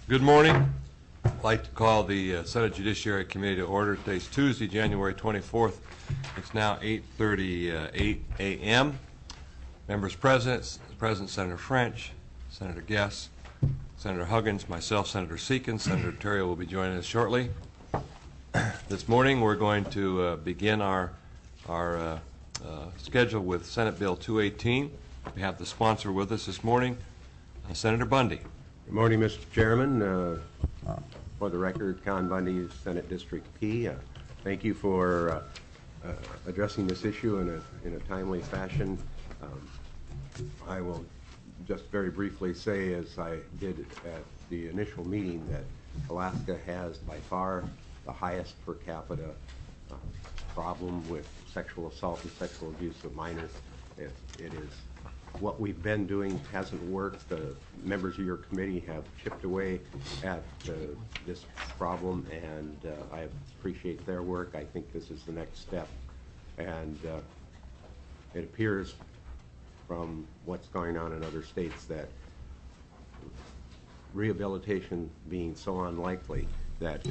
Good morning. I'd like to call the Senate Judiciary Committee to order. Today's Tuesday, January 24th. It's now 8:38 a.m. Members present, Senator French, Senator Guess, Senator Huggins, myself, Senator Seekins. Senator Terrio will be joining us shortly. This morning we're going to begin our schedule with Senate Bill 218. We have the sponsor with us this morning, Senator Bundy. Good morning, Mr. Chairman. For the record, Con Bundy, Senate District P. Thank you for addressing this issue in a timely fashion. I will just very briefly say, as I did at the initial meeting, that Alaska has by far the highest per capita problem with sexual assault and sexual abuse of minors. It is what we've been doing hasn't worked. The members of your committee have chipped away at this problem, and I appreciate their work. I think this is the next step, and it appears from what's going on in other states that rehabilitation being so unlikely that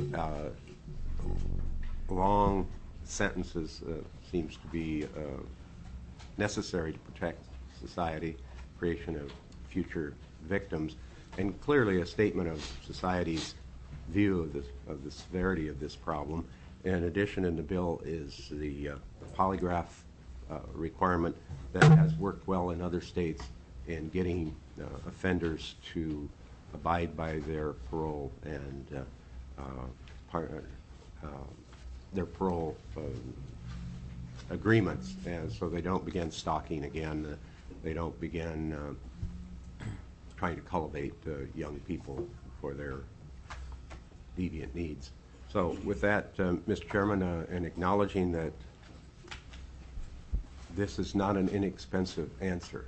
long sentences seems to be necessary to protect society, creation of future victims, and clearly a statement of society's view of the severity of this problem. In addition, in the bill is the polygraph requirement that has worked well in other states in getting offenders to abide by their parole and their parole agreements, and so they don't begin stalking again. They don't begin trying to cultivate young people for their deviant needs. So with that, Mr. Chairman, and acknowledging that this is not an inexpensive answer,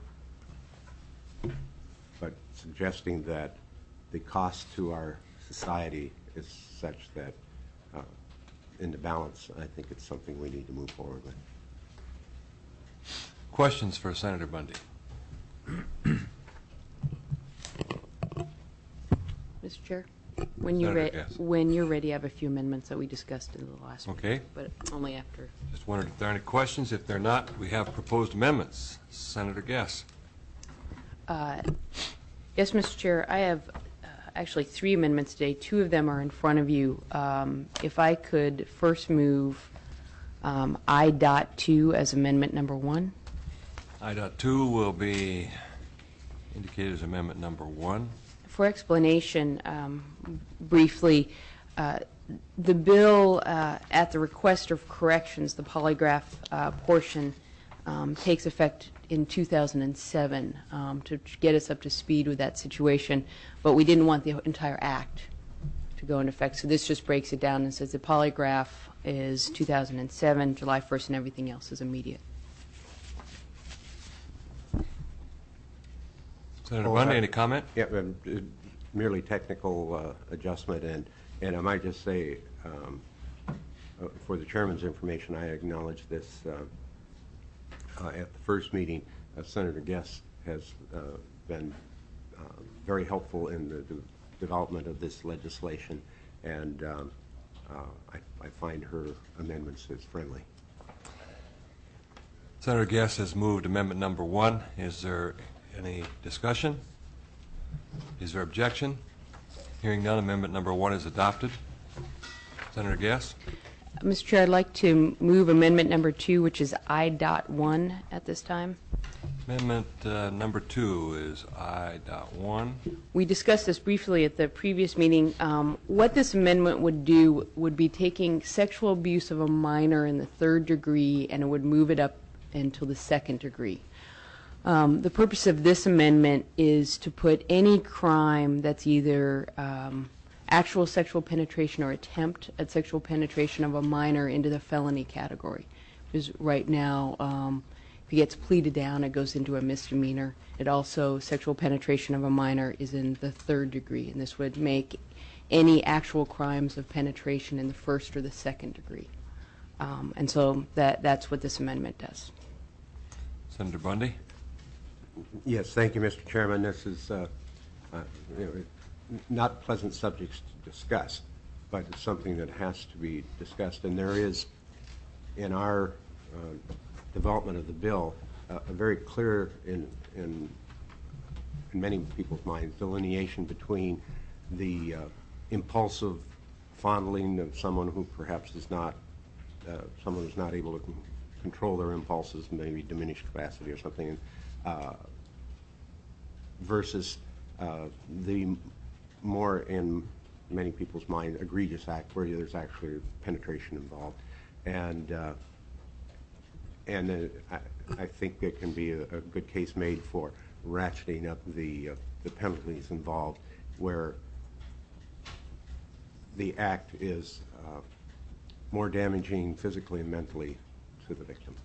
but suggesting that the cost to our society is such that in the balance, I think it's something we need to move forward with. Questions for Senator Bundy? Mr. Chair, when you're ready, I have a few amendments that we discussed in the last week. Okay. But only after. Just wondered if there are any questions. If there are not, we have proposed amendments. Senator Guess. Yes, Mr. Chair, I have actually 3 amendments today. 2 of them are in front of you. If I could first move I.2 as amendment number 1. I.2 will be indicated as amendment number 1. For explanation, briefly, the bill, at the request of corrections, the polygraph portion takes effect in 2007 to get us up to speed with that situation, but we didn't want the entire act to go into effect, so this just breaks it down and says the polygraph is 2007, July 1st, and everything else is immediate. Senator Bundy, any comment? Yeah, merely technical adjustment, and I might just say, for the Chairman's information, I acknowledge this at the first meeting. Senator Guess has been very helpful in the development of this legislation, and I find her amendments as friendly. Senator Guess has moved amendment number 1. Is there any discussion? Is there objection? Hearing none, amendment number 1 is adopted. Senator Guess. Mr. Chair, I'd like to move amendment number 2, which is I.1 at this time. Amendment number 2 is I.1. We discussed this briefly at the previous meeting. What this amendment would do would be taking sexual abuse of a minor in the 3rd degree, and it would move it up until the 2nd degree. The purpose of this amendment is to put any crime that's either actual sexual penetration or attempt at sexual penetration of a minor into the felony category. Because right now, if it gets pleaded down, it goes into a misdemeanor. It also, sexual penetration of a minor is in the 3rd degree, and this would make any actual crimes of penetration in the 1st or the 2nd degree. And so that's what this amendment does. Senator Bundy. Yes, thank you, Mr. Chairman. This is not pleasant subjects to discuss, but it's something that has to be discussed. And there is, in our development of the bill, a very clear, in many people's minds, delineation between the impulsive fondling of someone who perhaps is not, someone who's not able to control their impulses, maybe diminished capacity or something, versus the more, in many people's mind, egregious act where there's actually penetration involved. And I think there can be a good case made for ratcheting up the penalties involved, where the act is more damaging physically and mentally to the victim.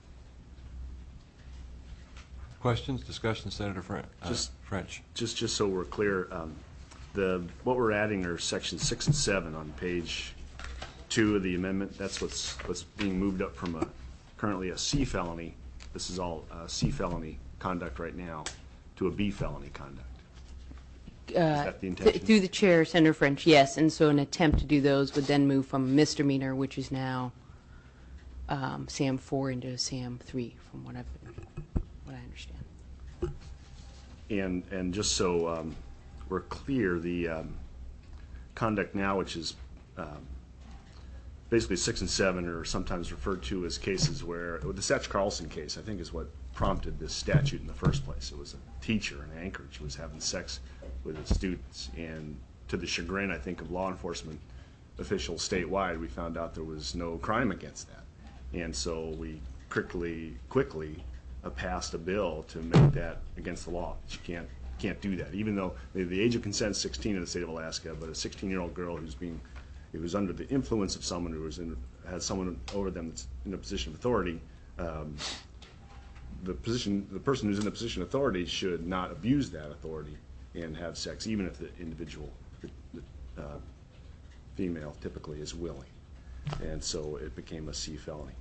Questions, discussion, Senator French? Just so we're clear, what we're adding are sections 6 and 7 on page 2 of the amendment. That's what's being moved up from currently a C felony. This is all C felony conduct right now to a B felony conduct. Is that the intention? Through the chair, Senator French, yes. And so an attempt to do those would then move from misdemeanor, which is now SAM 4, into SAM 3, from what I understand. And just so we're clear, the conduct now, which is basically 6 and 7, are sometimes referred to as cases where, the Satch Carlson case, I think, is what prompted this statute in the first place. It was a teacher in Anchorage who was having sex with his students, and to the chagrin, I think, of law enforcement officials statewide, we found out there was no crime against that. And so we quickly passed a bill to make that against the law. You can't do that, even though the age of consent is 16 in the state of Alaska, but a 16-year-old girl who was under the influence of someone who had someone over them that's in a position of authority, the person who's in a position of authority should not abuse that authority and have sex, even if the individual, the female, typically is willing. And so it became a C felony.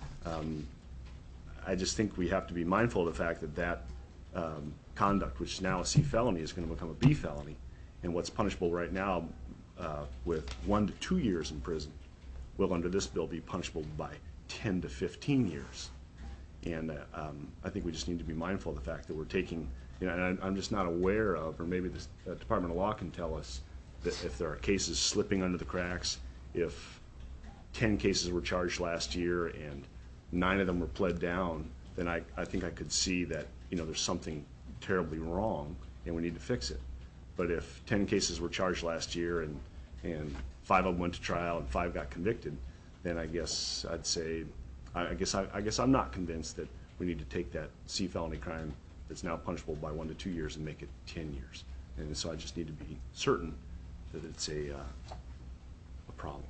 I just think we have to be mindful of the fact that conduct, which is now a C felony, is going to become a B felony, and what's punishable right now with 1 to 2 years in prison will, under this bill, be punishable by 10 to 15 years. And I think we just need to be mindful of the fact that we're taking, and I'm just not aware of, or maybe the Department of Law can tell us, that if there are cases slipping under the cracks, if 10 cases were charged last year and 9 of them were pled down, then I think I could see that there's something terribly wrong and we need to fix it. But if 10 cases were charged last year and 5 of them went to trial and 5 got convicted, then I guess I'd say, I guess I'm not convinced that we need to take that C felony crime that's now punishable by 1 to 2 years and make it 10 years. And so I just need to be certain that it's a problem.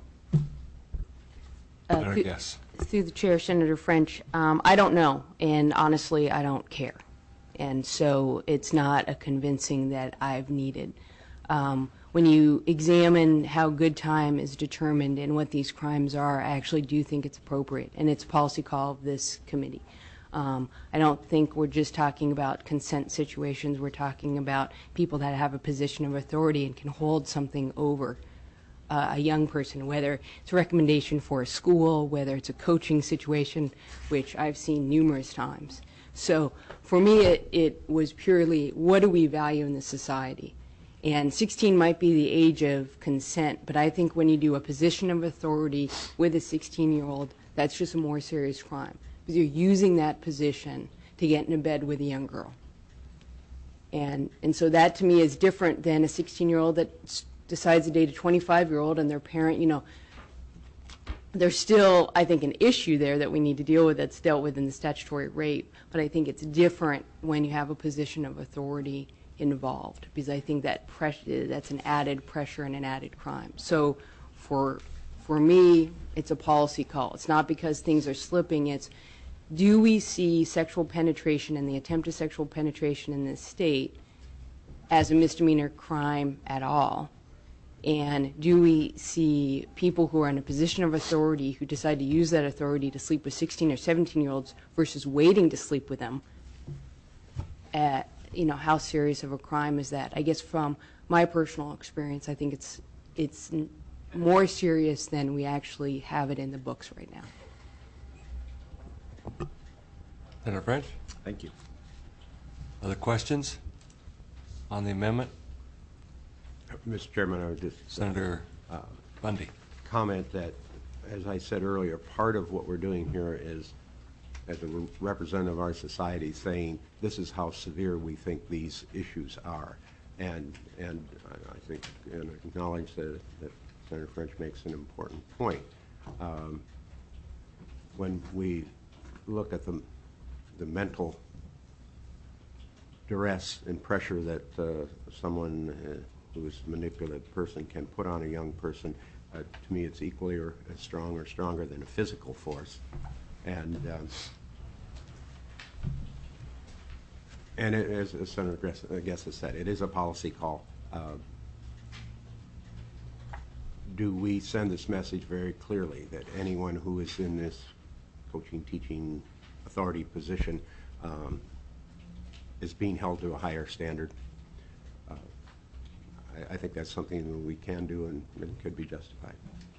Through the chair, Senator French, I don't know, and honestly, I don't care. And so it's not a convincing that I've needed. When you examine how good time is determined and what these crimes are, I actually do think it's appropriate, and it's a policy call of this committee. I don't think we're just talking about consent situations. We're talking about people that have a position of authority and can hold something over a young person, whether it's a recommendation for a school, whether it's a coaching situation, which I've seen numerous times. So for me, it was purely, what do we value in this society? And 16 might be the age of consent, but I think when you do a position of authority with a 16-year-old, that's just a more serious crime, because you're using that position to get into bed with a young girl. And so that to me is different than a 16-year-old that decides to date a 25-year-old and their parent, there's still, I think, an issue there that we need to deal with that's dealt with in the statutory rape, but I think it's different when you have a position of authority involved, because I think that that's an added pressure and an added crime. So for me, it's a policy call. It's not because things are slipping. It's, do we see sexual penetration and the attempt of sexual penetration in this state as a misdemeanor crime at all? And do we see people who are in a position of authority who decide to use that authority to sleep with 16 or 17-year-olds versus waiting to sleep with them how serious of a crime is that? I guess from my personal experience, I think it's more serious than we actually have it in the books right now. Senator French? Thank you. Other questions on the amendment? Mr. Chairman, I would just Senator Bundy. comment that, as I said earlier, part of what we're doing here is, as a representative of our society, saying this is how severe we think these issues are. And I think and acknowledge that Senator French makes an important point. When we look at the mental duress and pressure that someone who is a manipulative person can put on a young person, to me it's equally or as strong or stronger than a physical force. And as Senator Guess has said, it is a policy call. Do we send this message very clearly that anyone who is in this coaching, teaching, authority position is being held to a higher standard? I think that's something that we can do and could be justified.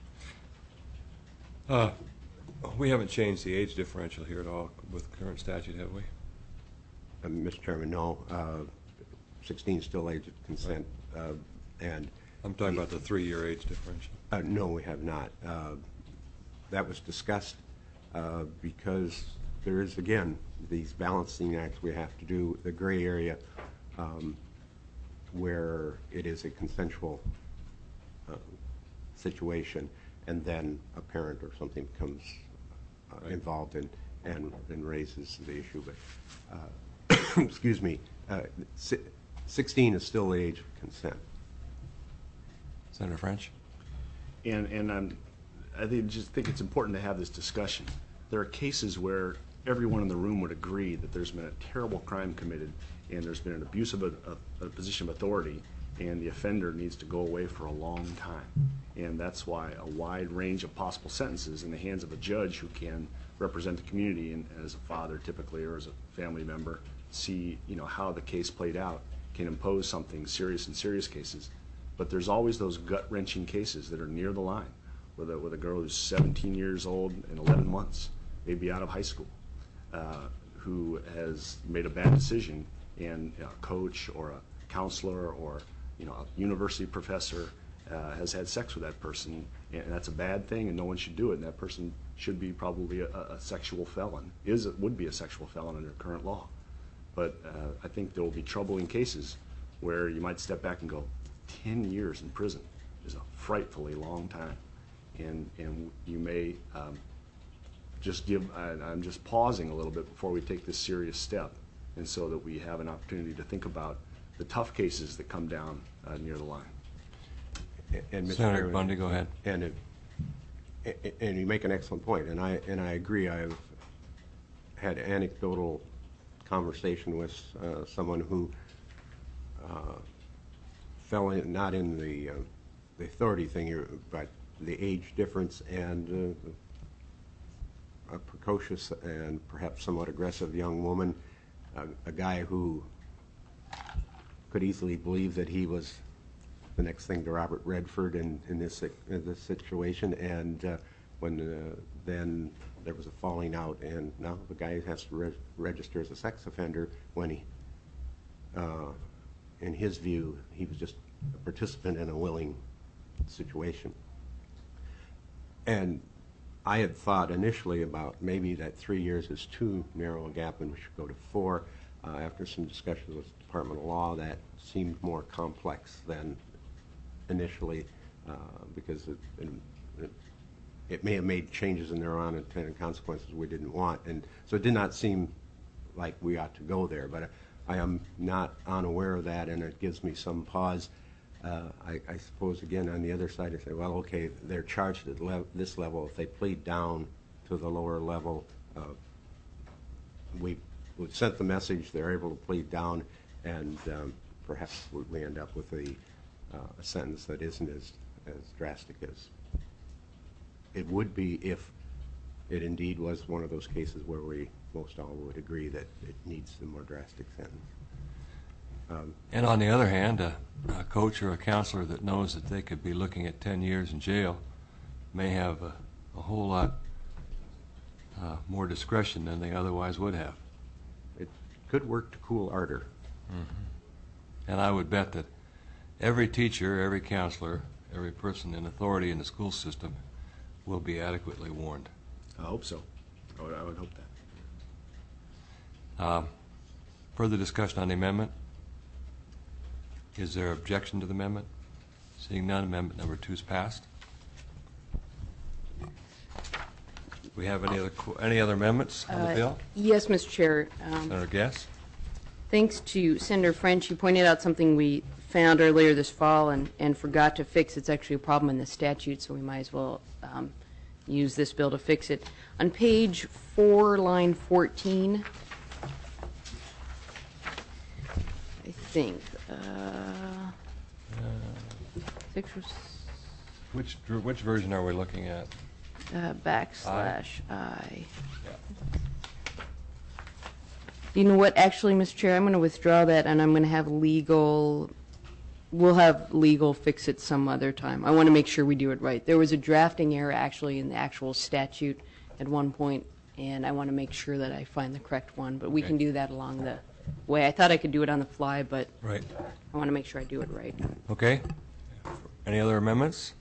We haven't changed the age differential here at all with the current statute, have we? Mr. Chairman, no. 16 is still age of consent. And I'm talking about the 3-year age differential. no, we have not. That was discussed because there is, again, these balancing acts we have to do, the gray area where it is a consensual situation, and then a parent or something becomes involved and raises the issue. But excuse me, 16 is still the age of consent. Senator French? And I just think it's important to have this discussion. There are cases where everyone in the room would agree that there's been a terrible crime committed and there's been an abuse of a position of authority, and the offender needs to go away for a long time. And that's why a wide range of possible sentences in the hands of a judge who can represent the community and as a father typically or as a family member see how the case played out can impose something serious in serious cases. But there's always those gut-wrenching cases that are near the line with a girl who's 17 years old and 11 months, maybe out of high school, who has made a bad decision, and a coach or a counselor or a university professor has had sex with that person, and that's a bad thing, and no one should do it. And that person should be probably a sexual felon. Would be a sexual felon under current law. But I think there will be troubling cases where you might step back and go, 10 years in prison is a frightfully long time, and you may just give. I'm just pausing a little bit before we take this serious step, and so that we have an opportunity to think about the tough cases that come down near the line. And Mr. Senator Chairman, Bundy, go ahead. And you make an excellent point, and I agree. I've had anecdotal conversation with someone who fell in, not in the authority thing here, but the age difference and a precocious and perhaps somewhat aggressive young woman, a guy who could easily believe that he was the next thing to Robert Redford in this situation, and when then there was a falling out, and now the guy has to register as a sex offender when he, in his view, he was just a participant in a willing situation. And I had thought initially about maybe that 3 years is too narrow a gap and we should go to 4. After some discussions with the Department of Law, that seemed more complex than initially because it may have made changes in their unintended consequences we didn't want. And so it did not seem like we ought to go there. But I am not unaware of that, and it gives me some pause. I suppose, again, on the other side, I say, well, okay, they're charged at this level. If they plead down to the lower level, we would send the message they're able to plead down, and perhaps we end up with a sentence that isn't as drastic as it would be if it indeed was one of those cases where we most all would agree that it needs a more drastic sentence. And on the other hand, a coach or a counselor that knows that they could be looking at 10 years in jail may have a whole lot more discretion than they otherwise would have. It could work to cool ardor. And I would bet that every teacher, every counselor, every person in authority in the school system will be adequately warned. I hope so. I would hope that. Further discussion on the amendment? Is there objection to the amendment? Seeing none, amendment number 2 is passed. We have any other amendments on the bill? Yes, Mr. Chair. Senator Guess? Thanks to Senator French, you pointed out something we found earlier this fall and forgot to fix. It's actually a problem in the statute, so we might as well use this bill to fix it. On page 4, line 14, I think, 6 or Which version are we looking at? backslash I. You know what? Actually, Mr. Chair, I'm going to withdraw that, and I'm going to have legal. We'll have legal fix it some other time. I want to make sure we do it right. There was a drafting error actually in the actual statute at one point, and I want to make sure that I find the correct one. But we can do that along the way. I thought I could do it on the fly, but Right. I want to make sure I do it right. Okay. Any other amendments?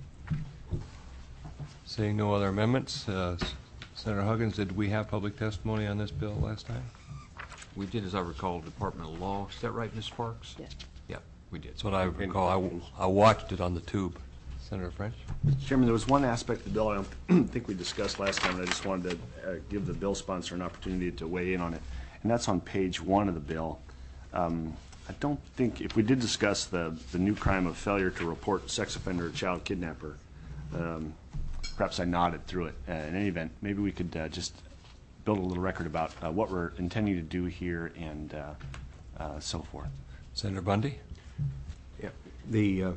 Seeing no other amendments, Senator Huggins, did we have public testimony on this bill last time? We did, as I recall, Department of Law. Is that right, Ms. Sparks? Yeah. Yeah, we did. That's what I recall. I watched it on the tube. Senator French? Mr. Chairman, there was one aspect of the bill I don't think we discussed last time, and I just wanted to give the bill sponsor an opportunity to weigh in on it, and that's on page 1 of the bill. I don't think, if we did discuss the new crime of failure to report sex offender or child kidnapper, perhaps I nodded through it. In any event, maybe we could just build a little record about what we're intending to do here and so forth. Senator Bundy? Yeah.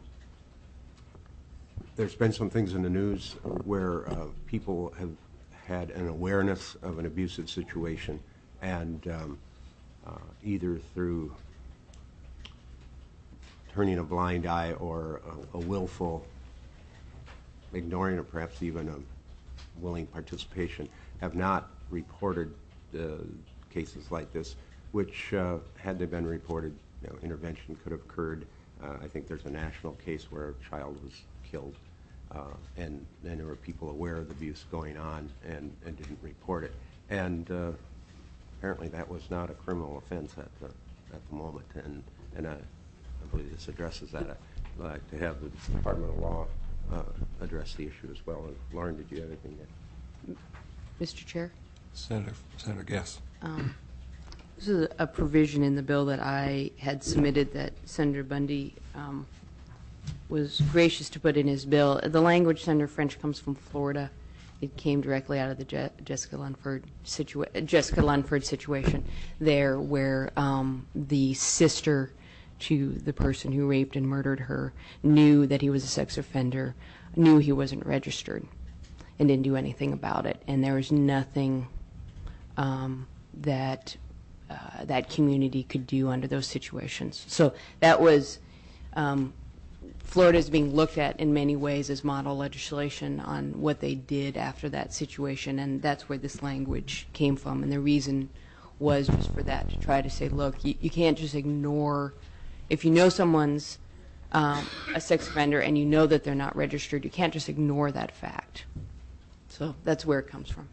There's been some things in the news where people have had an awareness of an abusive situation, and either through turning a blind eye or a willful ignoring or perhaps even a willing participation, have not reported cases like this, which, had they been reported, intervention could have occurred. I think there's a national case where a child was killed, and there were people aware of the abuse going on and didn't report it. And apparently that was not a criminal offense at the moment, and I believe this addresses that. I'd like to have the Department of Law address the issue as well. And Lauren, did you have anything there? Mr. Chair? Senator Guess? This is a provision in the bill that I had submitted that Senator Bundy was gracious to put in his bill. The language, Senator French, comes from Florida. It came directly out of the Jessica Lunford situation there, where the sister to the person who raped and murdered her knew that he was a sex offender, knew he wasn't registered, and didn't do anything about it. And there was nothing that that community could do under those situations. So that was, Florida is being looked at in many ways as model legislation on what they did after that situation, and that's where this language came from. And the reason was just for that, to try to say, look, you can't just ignore, if you know someone's a sex offender and you know that they're not registered, you can't just ignore that fact. So that's where it comes from.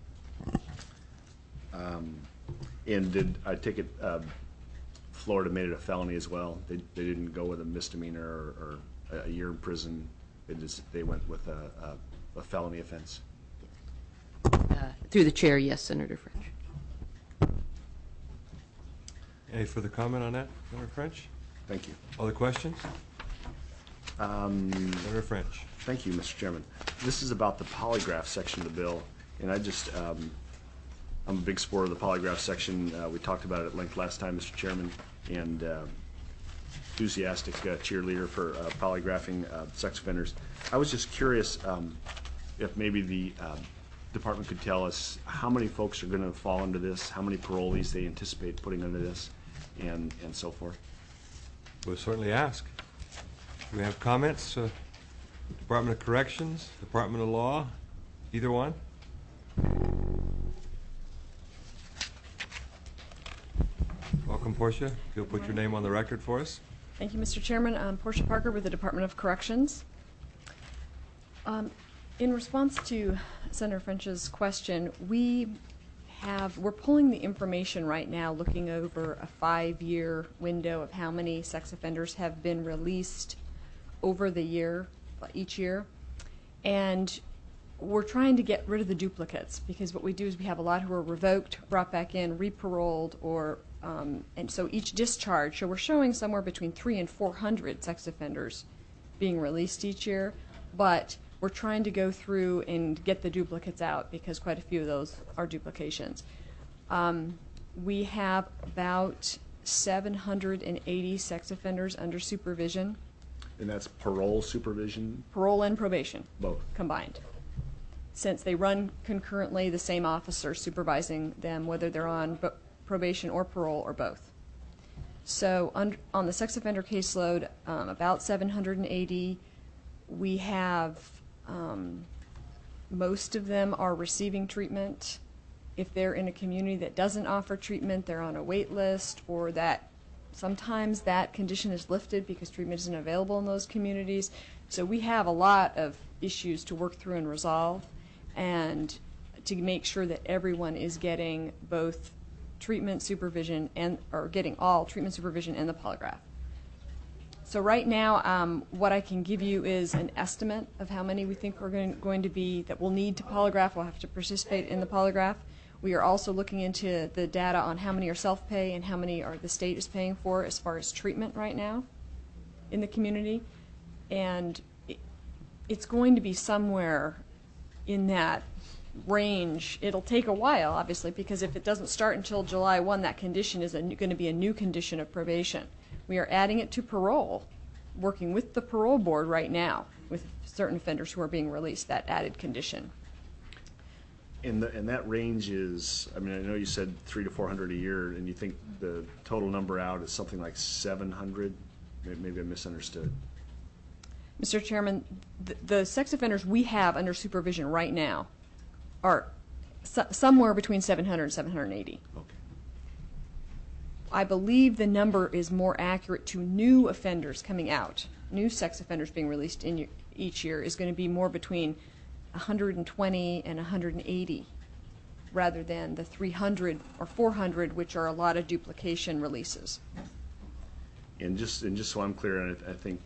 And did I take it Florida made it a felony as well? They didn't go with a misdemeanor or a year in prison. They went with a felony offense. Through the chair, yes, Senator French. Any further comment on that, Senator French? Thank you. Other questions? Senator French. Thank you, Mr. Chairman. This is about the polygraph section of the bill, and I just, I'm a big supporter of the polygraph section. We talked about it at length last time, Mr. Chairman, and enthusiastic cheerleader for polygraphing sex offenders. I was just curious if maybe the department could tell us how many folks are going to fall under this, how many parolees they anticipate putting under this, and so forth. We'll certainly ask. Do we have comments? Department of Corrections, Department of Law, either one? Welcome, Portia. If you'll put your name on the record for us. Thank you, Mr. Chairman. I'm Portia Parker with the Department of Corrections. In response to Senator French's question, we're pulling the information right now, looking over a 5-year window of how many sex offenders have been released over the year, each year. And we're trying to get rid of the duplicates, because what we do is we have a lot who are revoked, brought back in, re-paroled, or and so each discharge, so we're showing somewhere between 300 and 400 sex offenders being released each year, but we're trying to go through and get the duplicates out, because quite a few of those are duplications. We have about 780 sex offenders under supervision. And that's parole supervision? Parole and probation. Both. Combined. Since they run concurrently, the same officer supervising them, whether they're on probation or parole or both. So on the sex offender caseload, about 780. We have, most of them are receiving treatment. If they're in a community that doesn't offer treatment, they're on a wait list, or that sometimes that condition is lifted because treatment isn't available in those communities. So we have a lot of issues to work through and resolve, and to make sure that everyone is getting both treatment supervision or getting all treatment supervision and the polygraph. So right now, what I can give you is an estimate of how many we think are going to be that will need to polygraph, will have to participate in the polygraph. We are also looking into the data on how many are self-pay and how many are the state is paying for as far as treatment right now in the community. And it's going to be somewhere in that range. It'll take a while, obviously, because if it doesn't start until July 1, that condition is going to be a new condition of probation. We are adding it to parole, working with the parole board right now with certain offenders who are being released, that added condition. And that range is, I mean, I know you said 300 to 400 a year, and you think the total number out is something like 700? Maybe I misunderstood. Mr. Chairman, the sex offenders we have under supervision right now are somewhere between 700 and 780. Okay. I believe the number is more accurate to new offenders coming out. New sex offenders being released in each year is going to be more between 120 and 180, rather than the 300 or 400, which are a lot of duplication releases. And just so I'm clear, I think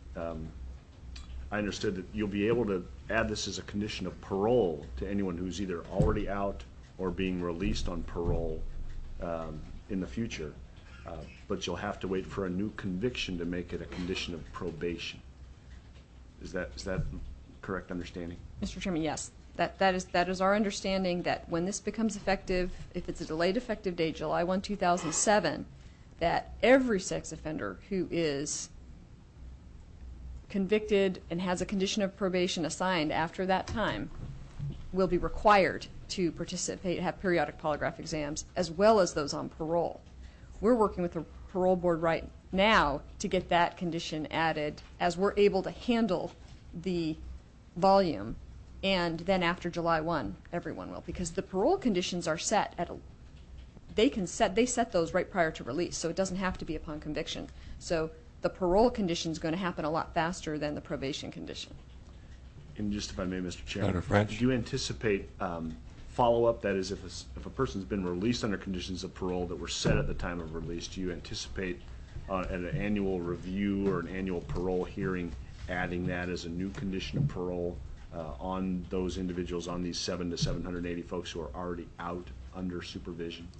I understood that you'll be able to add this as a condition of parole to anyone who's either already out or being released on parole in the future, but you'll have to wait for a new conviction to make it a condition of probation. Is that correct understanding? Mr. Chairman, yes. That is our understanding, that when this becomes effective, if it's a delayed effective date, July 1, 2007, that every sex offender who is convicted and has a condition of probation assigned after that time will be required to participate, have periodic polygraph exams, as well as those on parole. We're working with the parole board right now to get that condition added as we're able to handle the volume, and then after July 1, everyone will, because the parole conditions are set at they set those right prior to release, so it doesn't have to be upon conviction. So the parole condition is going to happen a lot faster than the probation condition. And just if I may, Mr. Chairman, Senator French. do you anticipate follow-up? That is, if a person's been released under conditions of parole that were set at the time of release, do you anticipate at an annual review or an annual parole hearing adding that as a new condition of parole on those individuals, on these 700 to 780 folks who are already out under supervision?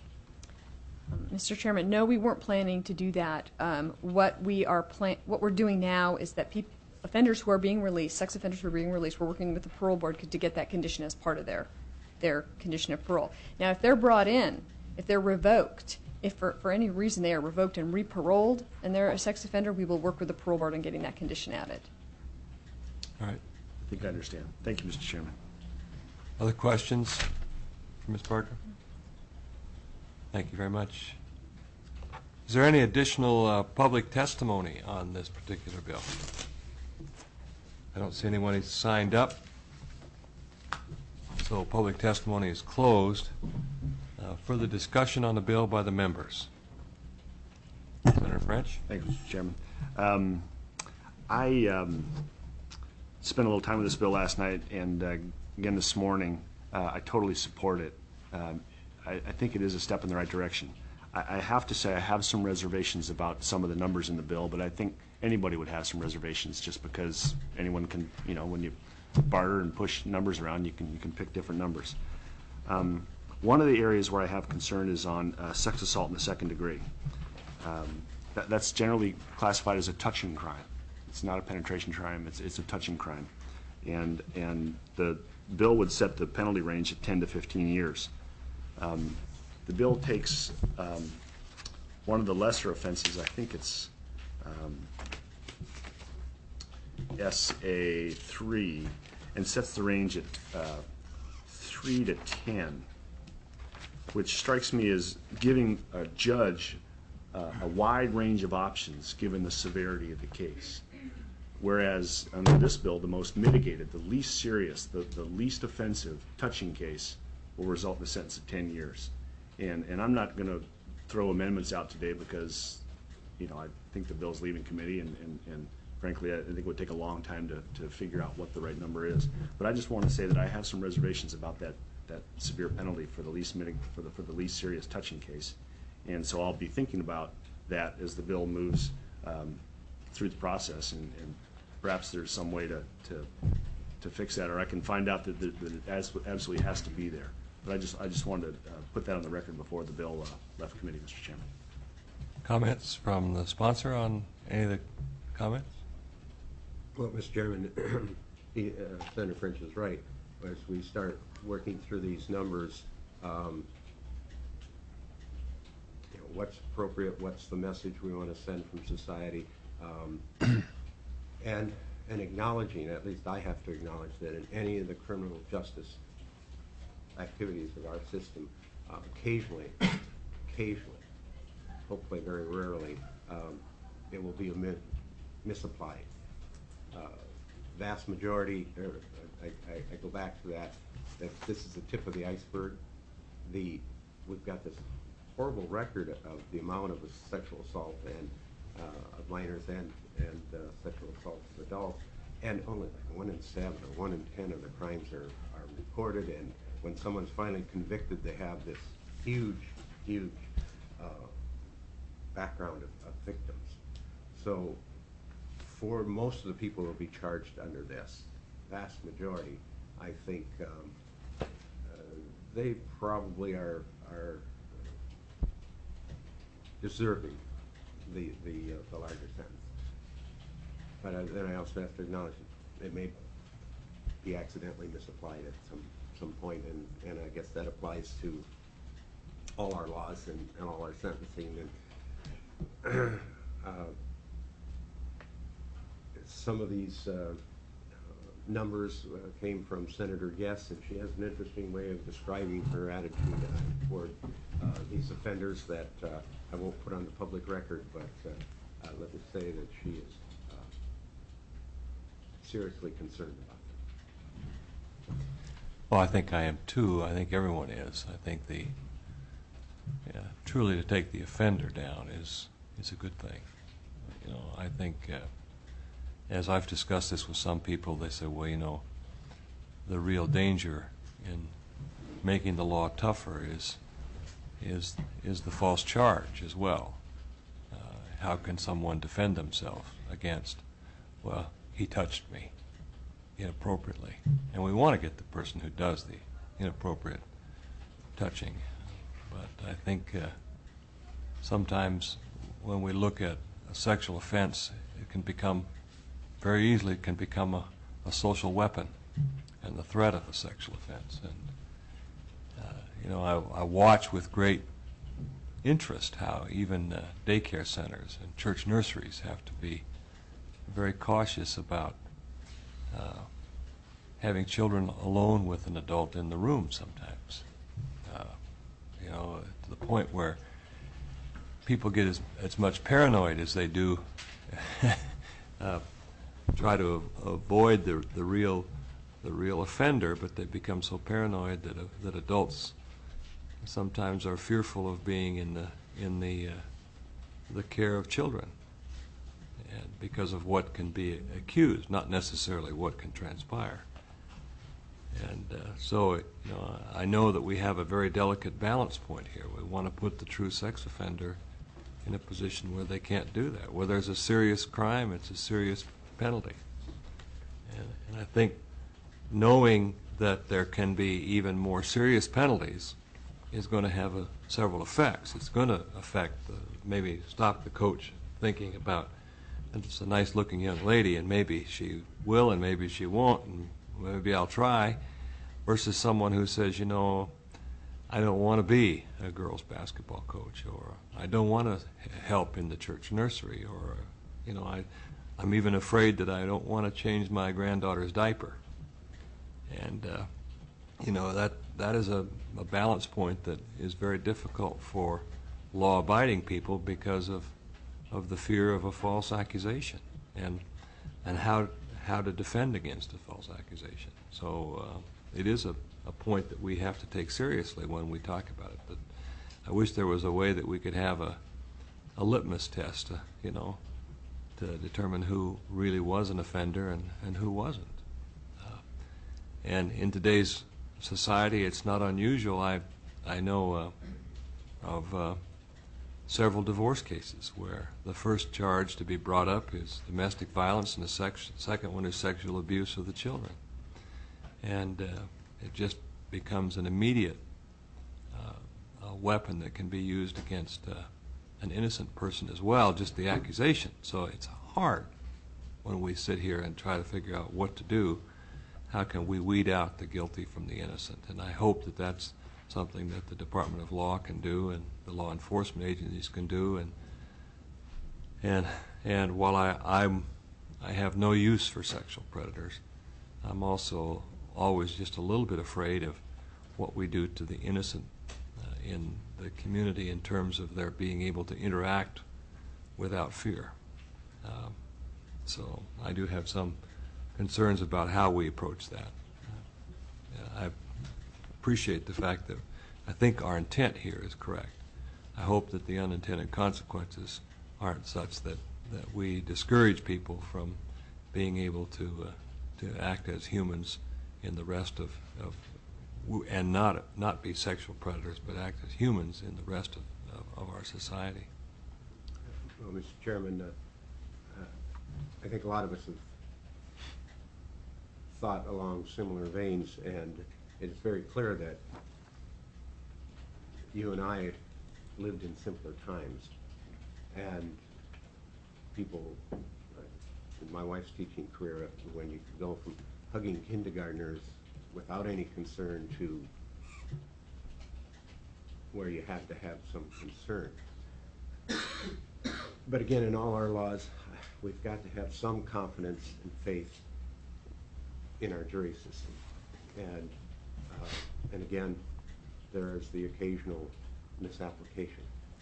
Mr. Chairman, no, we weren't planning to do that. What we're doing now is that offenders who are being released, sex offenders who are being released, we're working with the parole board to get that condition as part of their condition of parole. Now, if they're brought in, if they're revoked, if for any reason they are revoked and re-paroled and they're a sex offender, we will work with the parole board on getting that condition added. All right. I think I understand. Thank you, Mr. Chairman. Other questions for Ms. Parker? Thank you very much. Is there any additional public testimony on this particular bill? I don't see anyone who's signed up. So public testimony is closed. Further discussion on the bill by the members. Senator French? Thank you, Mr. Chairman. I spent a little time with this bill last night, and again this morning. I totally support it. I think it is a step in the right direction. I have to say I have some reservations about some of the numbers in the bill, but I think anybody would have some reservations just because anyone can, when you barter and push numbers around, you can pick different numbers. One of the areas where I have concern is on sex assault in the second degree. That's generally classified as a touching crime. It's not a penetration crime. It's a touching crime, and the bill would set the penalty range at 10 to 15 years. The bill takes one of the lesser offenses. I think it's SA 3, and sets the range at 3 to 10, which strikes me as giving a judge a wide range of options given the severity of the case. Whereas under this bill, the most mitigated, the least serious, the least offensive touching case will result in a sentence of 10 years. And I'm not going to throw amendments out today because, I think the bill's leaving committee, and frankly, I think it would take a long time to figure out what the right number is. But I just want to say that I have some reservations about that severe penalty for the least for the least serious touching case. And so I'll be thinking about that as the bill moves through the process, and perhaps there's some way to fix that, or I can find out that it absolutely has to be there. But I just wanted to put that on the record before the bill left committee, Mr. Chairman. Comments from the sponsor on any of the comments? Well, Mr. Chairman, Senator French is right. As we start working through these numbers, what's appropriate, what's the message we want to send from society, and acknowledging, at least I have to acknowledge, that in any of the criminal justice activities of our system, occasionally, hopefully very rarely, it will be misapplied. Vast majority, I go back to that this is the tip of the iceberg. We've got this horrible record of the amount of sexual assault and of minors and sexual assault of adults, and only like 1 in 7 or 1 in 10 of the crimes are reported, and when someone's finally convicted, they have this huge background of victims. So for most of the people who will be charged under this, vast majority, I think they probably are deserving the larger sentence. But then I also have to acknowledge it may be accidentally misapplied at some point, and I guess that applies to all our laws and all our sentencing. And some of these numbers came from Senator Guess, and she has an interesting way of describing her attitude toward these offenders that I won't put on the public record, but let me say that she is seriously concerned about them. Well, I think I am too. I think everyone is. I think truly to take the offender down is a good thing. I think as I've discussed this with some people, they say, well, the real danger in making the law tougher is the false charge as well. How can someone defend themselves against, well, he touched me inappropriately? And we want to get the person who does the inappropriate touching. But I think sometimes when we look at a sexual offense, it can become, very easily it can become a social weapon and the threat of a sexual offense. And I watch with great interest how even daycare centers and church nurseries have to be very cautious about having children alone with an adult in the room sometimes. To the point where people get as much paranoid as they do try to avoid the real offender, but they become so paranoid that adults sometimes are fearful of being in the care of children, and because of what can be accused, not necessarily what can transpire. And so, I know that we have a very delicate balance point here. We want to put the true sex offender in a position where they can't do that. Where there's a serious crime, it's a serious penalty. And I think knowing that there can be even more serious penalties is going to have several effects. It's going to affect, maybe stop the coach thinking about, it's a nice-looking young lady, and maybe she will and maybe she won't, and maybe I'll try, versus someone who says, I don't want to be a girls' basketball coach, or I don't want to help in the church nursery, or, I'm even afraid that I don't want to change my granddaughter's diaper. And, that is a balance point that is very difficult for law-abiding people because of the fear of a false accusation and how to defend against a false accusation. So it is a point that we have to take seriously when we talk about it. But I wish there was a way that we could have a litmus test, to determine who really was an offender and who wasn't. And in today's society, it's not unusual. I know of several divorce cases where the first charge to be brought up is domestic violence, and the second one is sexual abuse of the children. And it just becomes an immediate weapon that can be used against an innocent person as well, just the accusation. So it's hard when we sit here and try to figure out what to do. How can we weed out the guilty from the innocent? And I hope that that's something that the Department of Law can do and the law enforcement agencies can do. And while I have no use for sexual predators, I'm also always just a little bit afraid of what we do to the innocent in the community in terms of their being able to interact without fear. So I do have some concerns about how we approach that. I appreciate the fact that I think our intent here is correct. I hope that the unintended consequences aren't such that we discourage people from being able to act as humans in the rest of and not be sexual predators, but act as humans in the rest of our society. Well, Mr. Chairman, I think a lot of us have thought along similar veins, and it's very clear that you and I lived in simpler times, and people, in my wife's teaching career, when you could go from hugging kindergartners without any concern to where you have to have some concern. But again, in all our laws, we've got to have some confidence and faith in our jury system. And again, there's the occasional misapplication.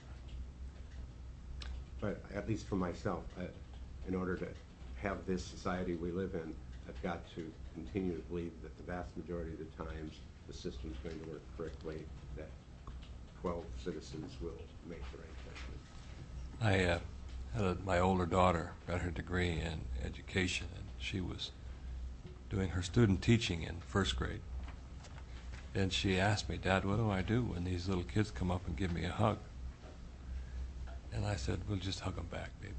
But at least for myself, in order to have this society we live in, I've got to continue to believe that the vast majority of the times the system's going to work correctly, that 12 citizens will make the right judgment. My older daughter got her degree in education, and she was doing her student teaching in first grade. And she asked me, "Dad, what do I do when these little kids come up and give me a hug?" And I said, "Well, just hug them back, baby.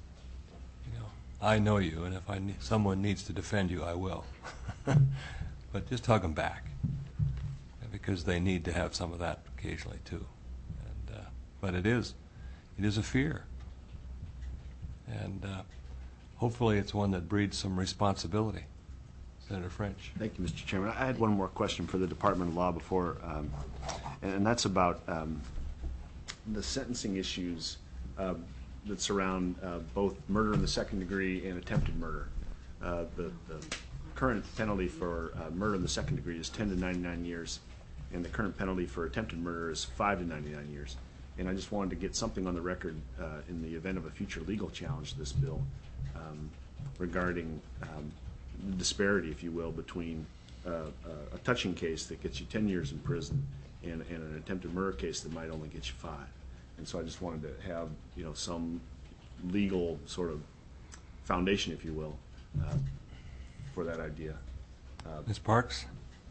I know you, and if someone needs to defend you, I will. But just hug them back, because they need to have some of that occasionally too." And but it is a fear, and hopefully it's one that breeds some responsibility. Senator French. Thank you, Mr. Chairman. I had one more question for the Department of Law before, and that's about the sentencing issues that surround both murder in the second degree and attempted murder. The current penalty for murder in the second degree is 10 to 99 years, and the current penalty for attempted murder is 5 to 99 years. And I just wanted to get something on the record in the event of a future legal challenge to this bill regarding the disparity, if you will, between a touching case that gets you 10 years in prison and an attempted murder case that might only get you 5. And so I just wanted to have, you know, some legal sort of foundation, if you will, for that idea. Ms. Parks?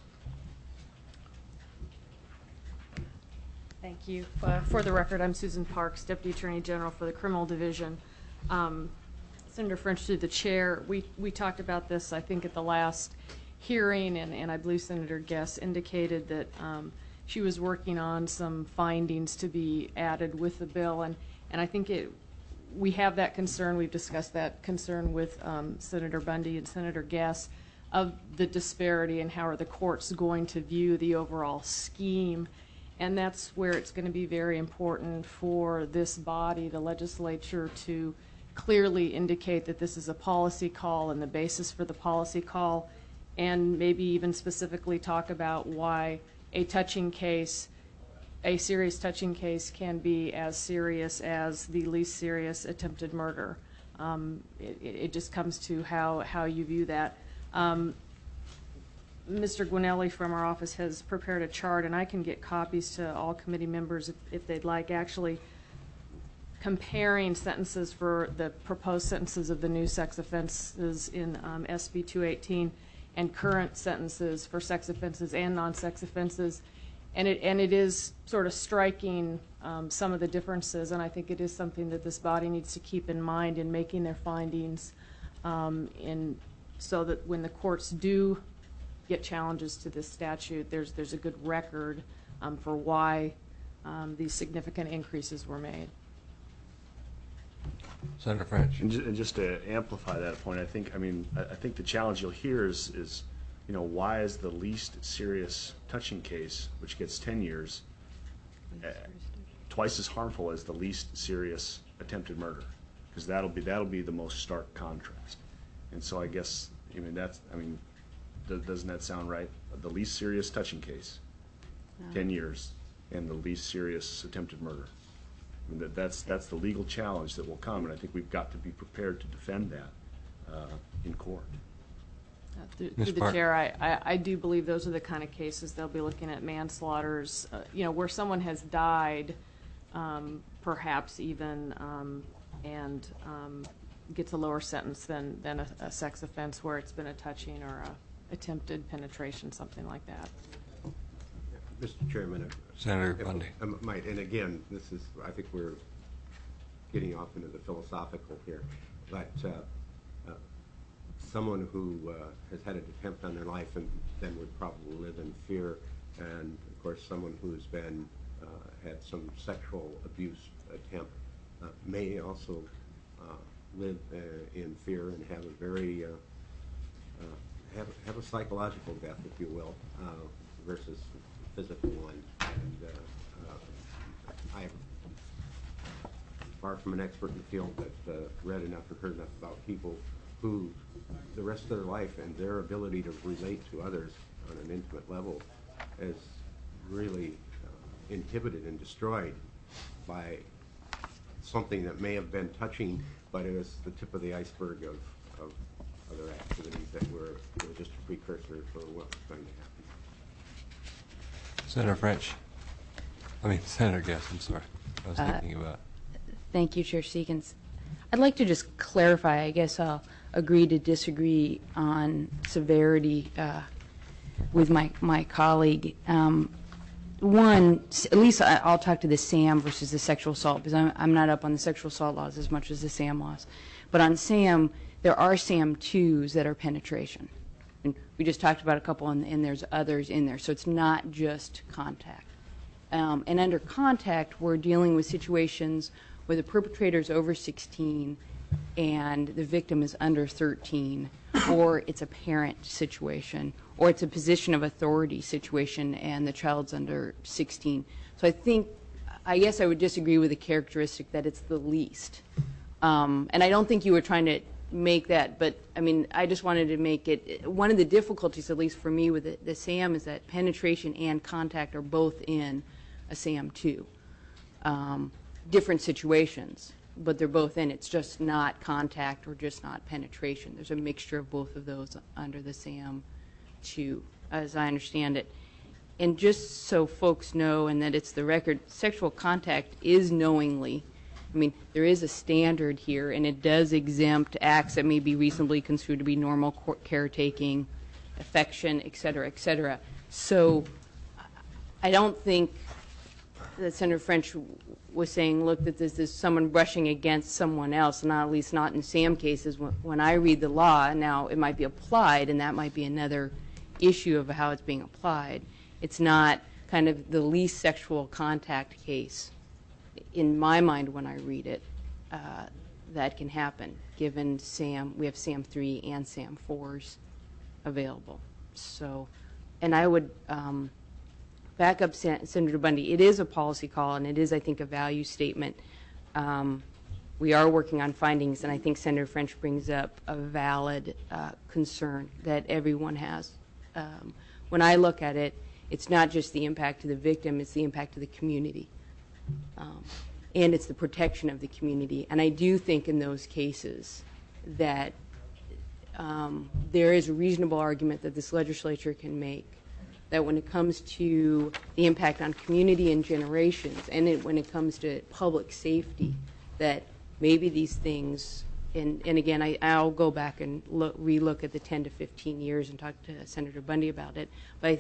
Thank you. For the record, I'm Susan Parks, Deputy Attorney General for the Criminal Division. Senator French, through the chair, we talked about this, I think, at the last hearing, and I believe Senator Guess indicated that she was working on some findings to be added with the bill, and I think we have that concern. We've discussed that concern with Senator Bundy and Senator Guess of the disparity and how are the courts going to view the overall scheme. And that's where it's going to be very important for this body, the legislature, to clearly indicate that this is a policy call and the basis for the policy call, and maybe even specifically talk about why a touching case, a serious touching case, can be as serious as the least serious attempted murder. It just comes to how you view that. Mr. Gwinelli from our office has prepared a chart, and I can get copies to all committee members if they'd like, actually comparing sentences for the proposed sentences of the new sex offenses in SB 218 and current sentences for sex offenses and non-sex offenses. And it is sort of striking some of the differences, and I think it is something that this body needs to keep in mind in making their findings, so that when the courts do get challenges to this statute, there's a good record for why these significant increases were made. Senator French. And just to amplify that point, I think the challenge you'll hear is, you know, why is the least serious touching case, which gets 10 years, twice as harmful as the least serious attempted murder? Because that'll be the most stark contrast. And so I guess, doesn't that sound right? The least serious touching case, 10 years, and the least serious attempted murder. I mean, that's the legal challenge that will come, and I think we've got to be prepared to defend that in court. Through the chair, I do believe those are the kind of cases they'll be looking at, manslaughters, where someone has died, perhaps even, and gets a lower sentence than a sex offense where it's been a touching or a attempted penetration, something like that. Mr. Chairman, Senator Bundy. I might, and again, I think we're getting off into the philosophical here, but someone who has had an attempt on their life and then would probably live in fear, and of course someone who's been had some sexual abuse attempt may also live in fear and have a very have a psychological death, if you will, versus physical one. And I am far from an expert in the field, but read enough and heard enough about people who the rest of their life and their ability to relate to others on an intimate level is really inhibited and destroyed by something that may have been touching, but it was the tip of the iceberg of other activities that were just a precursor for what was going to happen. Senator French. Senator Guess, I'm sorry. I was thinking about. Thank you, Chair Seekins. I'd like to just clarify. I guess I'll agree to disagree on severity with my colleague. One, at least I'll talk to the SAM versus the sexual assault, because I'm not up on the sexual assault laws as much as the SAM laws. But on SAM, there are SAM 2s that are penetration. And we just talked about a couple, and there's others in there. So it's not just contact. And under contact, we're dealing with situations where the perpetrator is over 16 and the victim is under 13, or it's a parent situation, or it's a position of authority situation and the child's under 16. So I guess I would disagree with the characteristic that it's the least. And I don't think you were trying to make that, but I just wanted to make it, one of the difficulties, at least for me, with the SAM is that penetration and contact are both in a SAM 2. different situations, but they're both in. It's just not contact or just not penetration. There's a mixture of both of those under the SAM 2, as I understand it. And just so folks know, and that it's the record, sexual contact is knowingly. I mean, there is a standard here, and it does exempt acts that may be reasonably construed to be normal caretaking, affection, et cetera, et cetera. So I don't think that Senator French was saying, look, that this is someone brushing against someone else, not at least not in SAM cases. When I read the law, now it might be applied, and that might be another issue of how it's being applied. It's not kind of the least sexual contact case, in my mind, when I read it, that can happen, given SAM, we have SAM 3 and SAM 4s available. So, and I would back up Senator Bundy. It is a policy call, and it is, I think, a value statement. We are working on findings, and I think Senator French brings up a valid concern that everyone has. When I look at it, it's not just the impact to the victim, it's the impact to the community. And it's the protection of the community. And I do think in those cases that there is a reasonable argument that this legislature can make that when it comes to the impact on community and generations, and when it comes to public safety, that maybe these things, and again, I'll go back and relook at the 10 to 15 years and talk to Senator Bundy about it, but I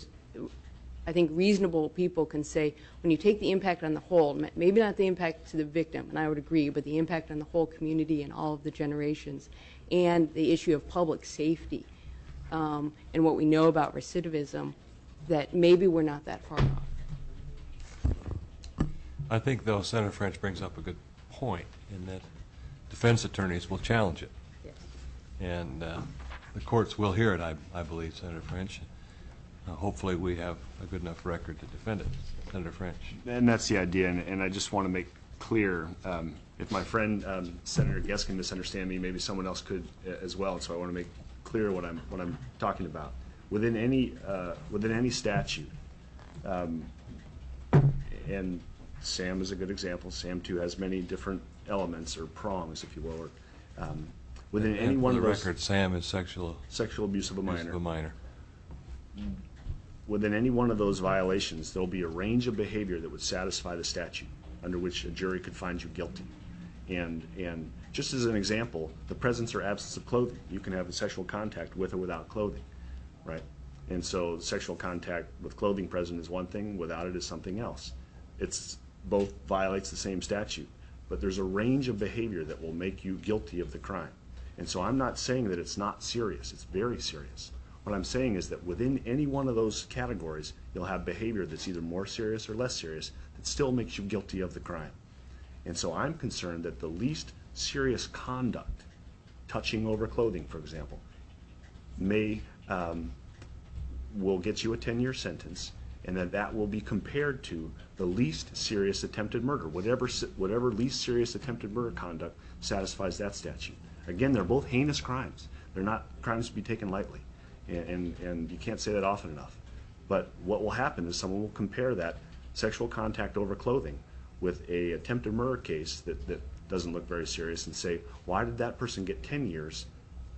think reasonable people can say, when you take the impact on the whole, maybe not the impact to the victim, and I would agree, but the impact on the whole community and all of the generations, and the issue of public safety, and what we know about recidivism, that maybe we're not that far off. I think, though, Senator French brings up a good point in that defense attorneys will challenge it. Yes. And the courts will hear it, I believe, Senator French. Hopefully we have a good enough record to defend it. Senator French. And that's the idea, and I just want to make clear, if my friend Senator Guest can misunderstand me, maybe someone else could as well, so I want to make clear what I'm talking about. Within any statute, and SAM is a good example. SAM 2 has many different elements or prongs, if you will. Or, within any one of those, for the record, SAM is sexual abuse of a minor. Abuse of a minor. Within any one of those violations, there will be a range of behavior that would satisfy the statute, under which a jury could find you guilty. And just as an example, the presence or absence of clothing. You can have sexual contact with or without clothing, right? And so sexual contact with clothing present is one thing, without it is something else. It's both violates the same statute, but there's a range of behavior that will make you guilty of the crime. And so I'm not saying that it's not serious. It's very serious. What I'm saying is that within any one of those categories, you'll have behavior that's either more serious or less serious that still makes you guilty of the crime. And so I'm concerned that the least serious conduct, touching over clothing, for example, will get you a 10-year sentence, and that will be compared to the least serious attempted murder, whatever least serious attempted murder conduct satisfies that statute. Again, they're both heinous crimes. They're not crimes to be taken lightly, and you can't say that often enough. But what will happen is someone will compare that sexual contact over clothing with a attempted murder case that doesn't look very serious and say, why did that person get 10 years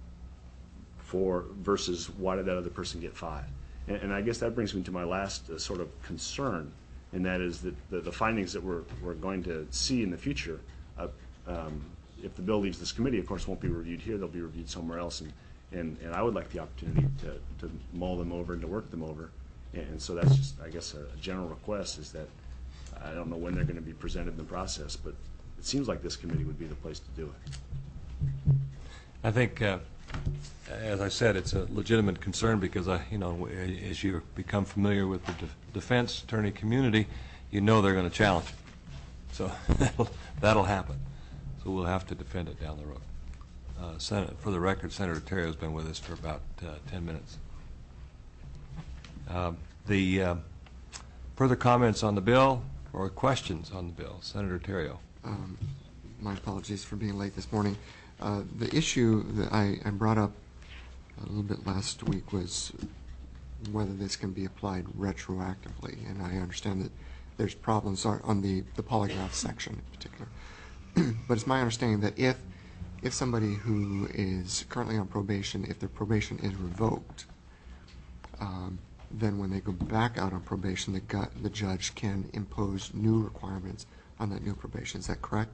versus why did that other person get 5? And I guess that brings me to my last sort of concern, and that is that the findings that we're going to see in the future, if the bill leaves this committee, of course, won't be reviewed here. They'll be reviewed somewhere else, and I would like the opportunity to mull them over and to work them over. And so that's just, I guess, a general request is that I don't know when they're going to be presented in the process, but it seems like this committee would be the place to do it. I think, as I said, it's a legitimate concern because, as you become familiar with the defense attorney community, you know they're going to challenge it. So that'll happen. So we'll have to defend it down the road. For the record, Senator Terrio has been with us for about 10 minutes. The further comments on the bill or questions on the bill? Senator Terrio. My apologies for being late this morning. The issue that I brought up a little bit last week was whether this can be applied retroactively, and I understand that there's problems on the polygraph section in particular. But it's my understanding that if somebody who is currently on probation, if their probation is revoked, then when they go back out on probation, the judge can impose new requirements on that new probation. Is that correct?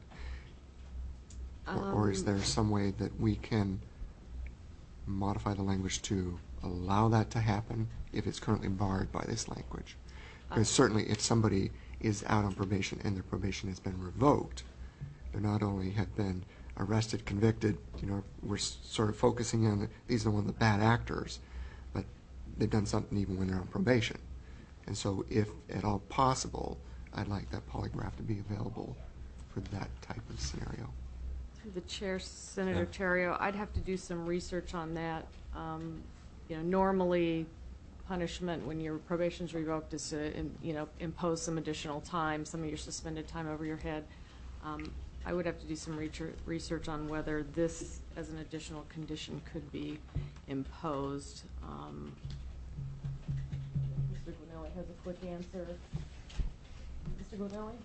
Or is there some way that we can modify the language to allow that to happen if it's currently barred by this language? Because certainly if somebody is out on probation and their probation has been revoked, they not only have been arrested, convicted, we're sort of focusing on these are one of the bad actors, but they've done something even when they're on probation. And so if at all possible, I'd like that polygraph to be available for that type of scenario. Through the chair, Senator Terrio, I'd have to do some research on that. Normally punishment when your probation's revoked is to impose some additional time, some of your suspended time over your head. I would have to do some research on whether this as an additional condition could be imposed. Mr. Gwinelli has a quick answer. Mr. Gwinelli?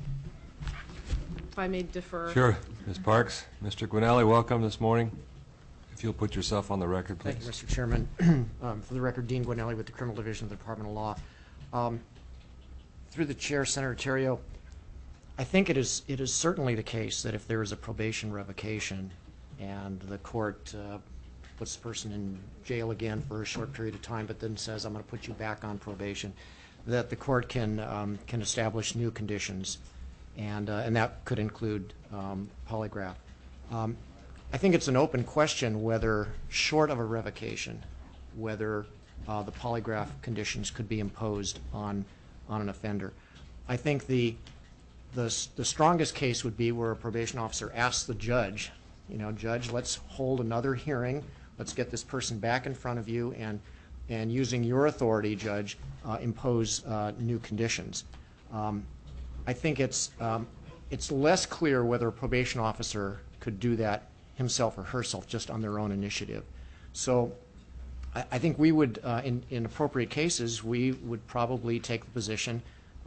If I may defer. Sure. Ms. Parks. Mr. Gwinelli, welcome this morning. If you'll put yourself on the record, please. Thank you, Mr. Chairman. For the record, Dean Gwinelli with the Criminal Division of the Department of Law. Through the chair, Senator Terrio, I think it is certainly the case that if there is a probation revocation and the court puts the person in jail again for a short period of time but then says, I'm going to put you back on probation, that the court can establish new conditions, and that could include polygraph. I think it's an open question whether, short of a revocation, whether the polygraph conditions could be imposed on an offender. I think the strongest case would be where a probation officer asks the judge, Judge, let's hold another hearing. Let's get this person back in front of you and using your authority, Judge, impose new conditions. I think it's less clear whether a probation officer could do that himself or herself just on their own initiative. So I think we would, in appropriate cases, we would probably take the position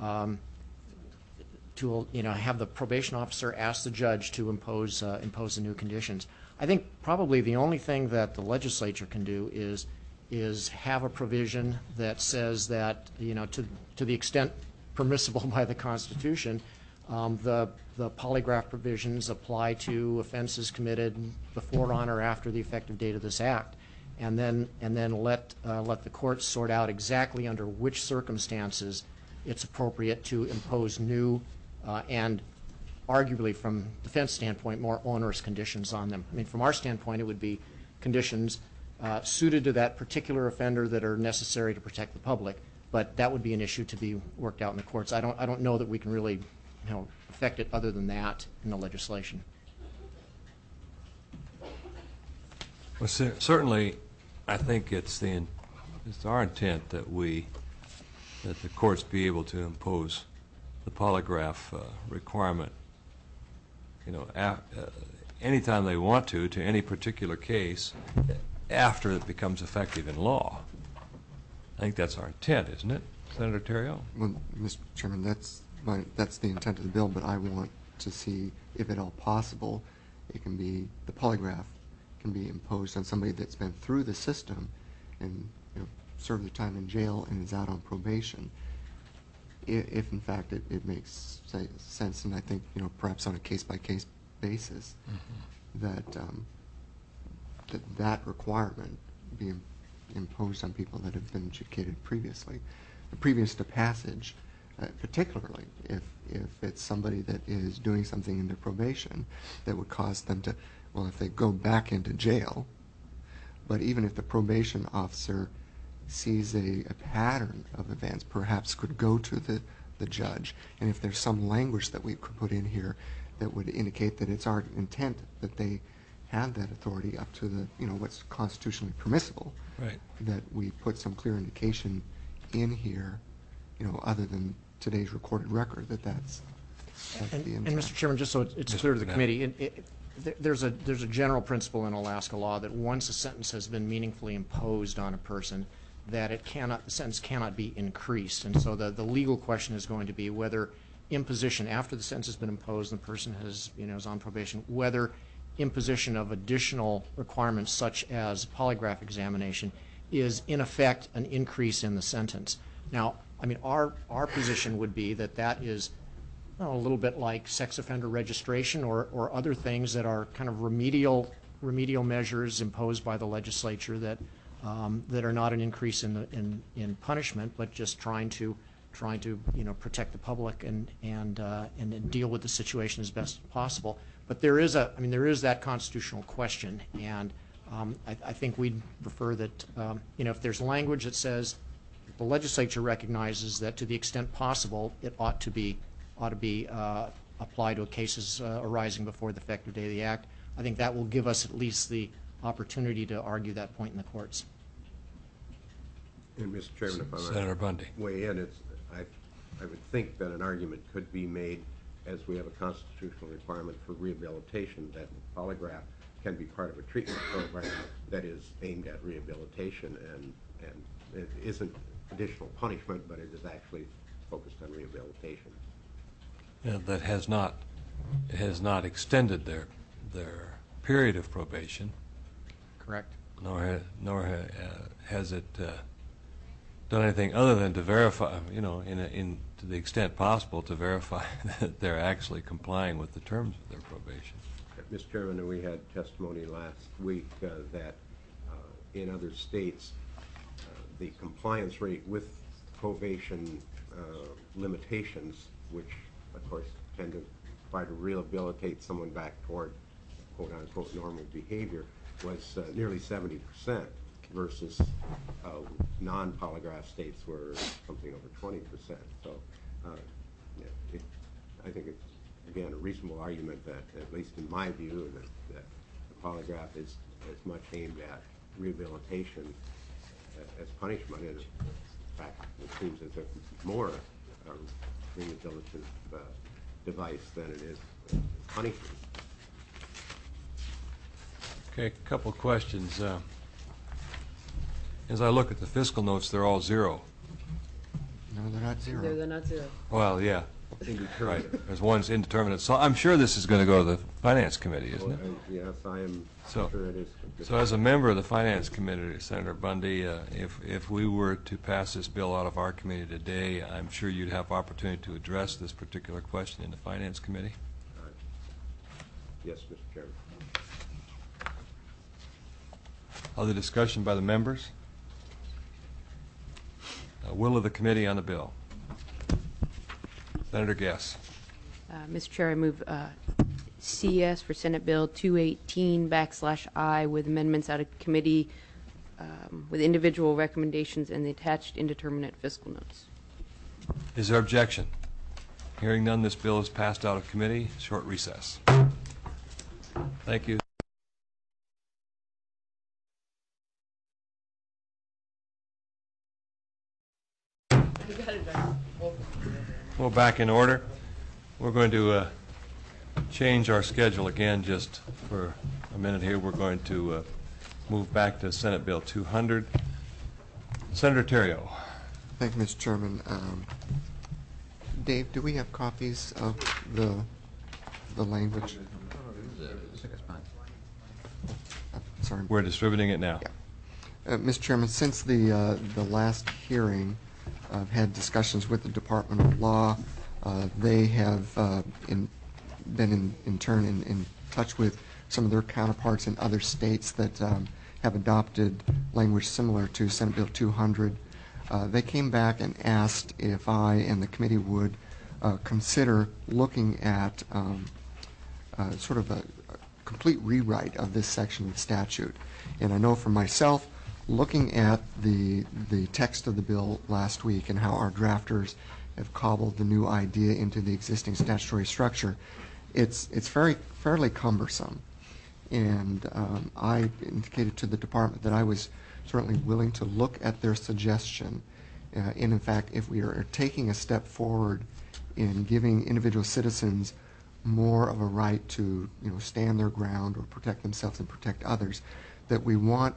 to have the probation officer ask the judge to impose the new conditions. I think probably the only thing that the legislature can do is have a provision that says that to the extent permissible by the Constitution, the polygraph provisions apply to offenses committed before, on, or after the effective date of this act, and then let the courts sort out exactly under which circumstances it's appropriate to impose new and arguably from defense standpoint more onerous conditions on them. I mean, from our standpoint, it would be conditions suited to that particular offender that are necessary to protect the public, but that would be an issue to be worked out in the courts. I don't know that we can really affect it other than that in the legislation. Well, certainly, I think it's our intent that the courts be able to impose the polygraph requirement, anytime they want to any particular case after it becomes effective in law. I think that's our intent, isn't it, Senator Terrio? Well, Mr. Chairman, that's the intent of the bill, but I want to see if at all possible the polygraph can be imposed on somebody that's been through the system and served their time in jail and is out on probation. If in fact it makes sense, and I think perhaps on a case-by-case basis, that requirement be imposed on people that have been adjudicated previously, previous to passage, particularly if it's somebody that is doing something in their probation that would cause them to, if they go back into jail, but even if the probation officer sees a pattern of events, perhaps could go to the judge, and if there's some language that we could put in here that would indicate that it's our intent that they have that authority up to the what's constitutionally permissible, right, that we put some clear indication in here, other than today's recorded record, that's the intent. And Mr. Chairman, just so it's clear to the committee, there's a general principle in Alaska law that once a sentence has been meaningfully imposed on a person, that the sentence cannot be increased. And so the legal question is going to be whether imposition, after the sentence has been imposed and the person is on probation, whether imposition of additional requirements such as polygraph examination is in effect an increase in the sentence. Now, I mean, our position would be that is a little bit like sex offender registration or other things that are kind of remedial measures imposed by the legislature that are not an increase in punishment, but just trying to protect the public and deal with the situation as best as possible. But there is that constitutional question, and I think we'd prefer that if there's language that says the legislature recognizes that to the extent possible it ought to be applied to cases arising before the effective date of the act, I think that will give us at least the opportunity to argue that point in the courts. And Mr. Chairman, if I might Senator Bundy. weigh in, I would think that an argument could be made, as we have a constitutional requirement for rehabilitation, that polygraph can be part of a treatment program that is aimed at rehabilitation, and it isn't additional punishment, but it is actually focused on rehabilitation. That has not extended their period of probation. Correct. Nor has it done anything other than to verify, to the extent possible, to verify that they're actually complying with the terms of their probation. Mr. Chairman, we had testimony last week that in other states the compliance rate with probation limitations, which of course tend to try to rehabilitate someone back toward quote-unquote normal behavior, was nearly 70%, versus non-polygraph states were something over 20%. So I think it's, again, a reasonable argument that, at least in my view, that the polygraph is as much aimed at rehabilitation as punishment. And in fact, it seems as if it's more a rehabilitative device than it is punishment. Okay, a couple of questions. As I look at the fiscal notes, they're all zero. No, they're not zero. They're not zero. Well, yeah. Right. There's one's indeterminate. So I'm sure this is going to go to the Finance Committee, isn't it? Yes, I am So- sure it is. So as a member of the Finance Committee, Senator Bundy, if we were to pass this bill out of our committee today, I'm sure you'd have opportunity to address this particular question in the Finance Committee. Yes, Mr. Chairman. Other discussion by the members? Will of the committee on the bill. Senator Guess. Mr. Chair, I move CS for Senate Bill 218/I with amendments out of committee with individual recommendations and the attached indeterminate fiscal notes. Is there objection? Hearing none, this bill is passed out of committee. Short recess. Thank you. Well, back in order. We're going to change our schedule again just for a minute here. We're going to move back to Senate Bill 200. Senator Terrio. Thank you, Mr. Chairman. Dave, do we have copies of the language? Sorry. We're distributing it now. Yeah. Mr. Chairman, since the last hearing, I've had discussions with the Department of Law. They have been in turn in touch with some of their counterparts in other states that have adopted language similar to Senate Bill 200. They came back and asked if I and the committee would consider looking at sort of a complete rewrite of this section of the statute. And I know for myself, looking at the text of the bill last week and how our drafters have cobbled the new idea into the existing statutory structure, it's fairly cumbersome. And I indicated to the department that I was certainly willing to look at their suggestion. And in fact, if we are taking a step forward in giving individual citizens more of a right to stand their ground or protect themselves and protect others, that we want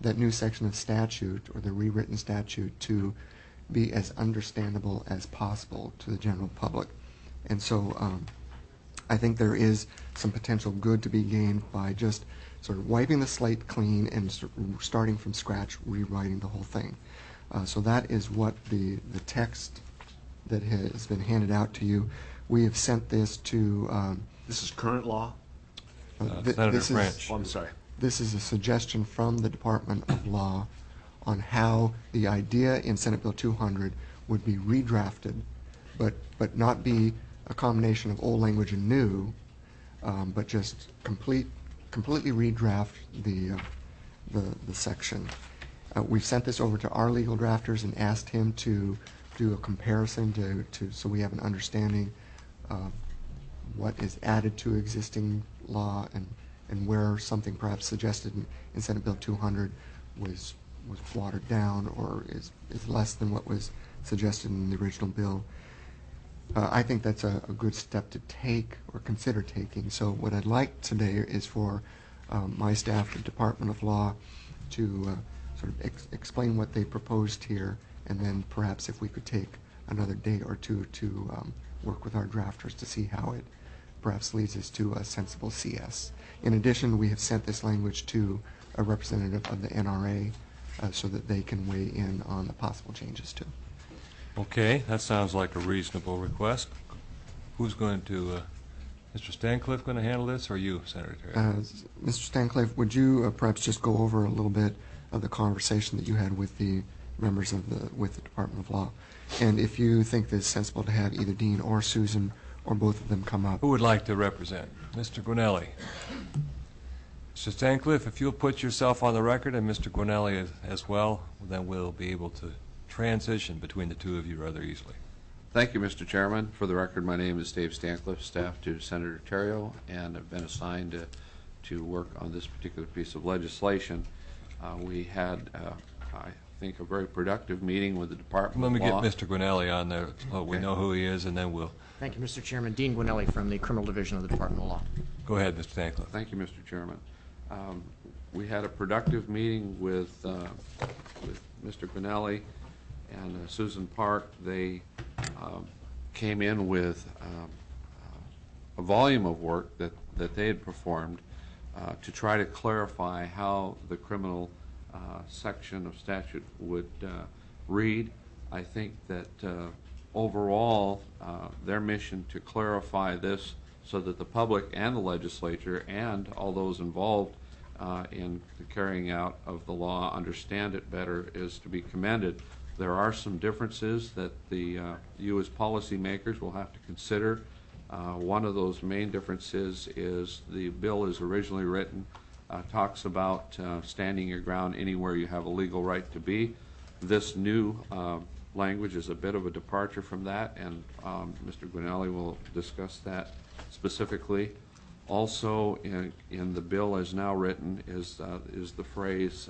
that new section of statute or the rewritten statute to be as understandable as possible to the general public. And so I think there is some potential good to be gained by just sort of wiping the slate clean and starting from scratch, rewriting the whole thing. So that is what the text that has been handed out to you. We have sent this to... This is current law? Senator French. Oh, I'm sorry. This is a suggestion from the Department of Law on how the idea in Senate Bill 200 would be redrafted, but not be a combination of old language and new, but just completely redraft the section. We've sent this over to our legal drafters and asked him to do a comparison so we have an understanding of what is added to existing law and where something perhaps suggested in Senate Bill 200 was watered down or is less than what was suggested in the original bill. I think that's a good step to take or consider taking. So what I'd like today is for my staff, the Department of Law, to sort of explain what they proposed here, and then perhaps if we could take another day or two to work with our drafters to see how it perhaps leads us to a sensible CS. In addition, we have sent this language to a representative of the NRA so that they can weigh in on the possible changes too. Okay, that sounds like a reasonable request. Who's going to, Mr. Stancliffe going to handle this, or you, Senator Terry? Mr. Stancliffe, would you perhaps just go over a little bit of the conversation that you had with the members of with the Department of Law? And if you think that it's sensible to have either Dean or Susan or both of them come up. Who would like to represent? Mr. Gwinelli. Mr. Stancliffe, if you'll put yourself on the record, and Mr. Gwinelli as well, then we'll be able to transition between the two of you rather easily. Thank you, Mr. Chairman. For the record, my name is Dave Stancliffe, staff to Senator Terrio, and have been assigned to work on this particular piece of legislation. We had, I think, a very productive meeting with the Department of Law. Let me get Mr. Gwinelli on there so we know who he is, and then we'll... Thank you, Mr. Chairman. Dean Gwinelli from the Criminal Division of the Department of Law. Go ahead, Mr. Stancliffe. Thank you, Mr. Chairman. We had a productive meeting with Mr. Gwinelli and Susan Park. They came in with a volume of work that they had performed to try to clarify how the criminal section of statute would read. I think that overall their mission to clarify this so that the public and the legislature and all those involved in the carrying out of the law understand it better is to be commended. There are some differences that you as policymakers will have to consider. One of those main differences is the bill as originally written talks about standing your ground anywhere you have a legal right to be. This new language is a bit of a departure from that, and Mr. Gwinelli will discuss that specifically. Also in the bill as now written is the phrase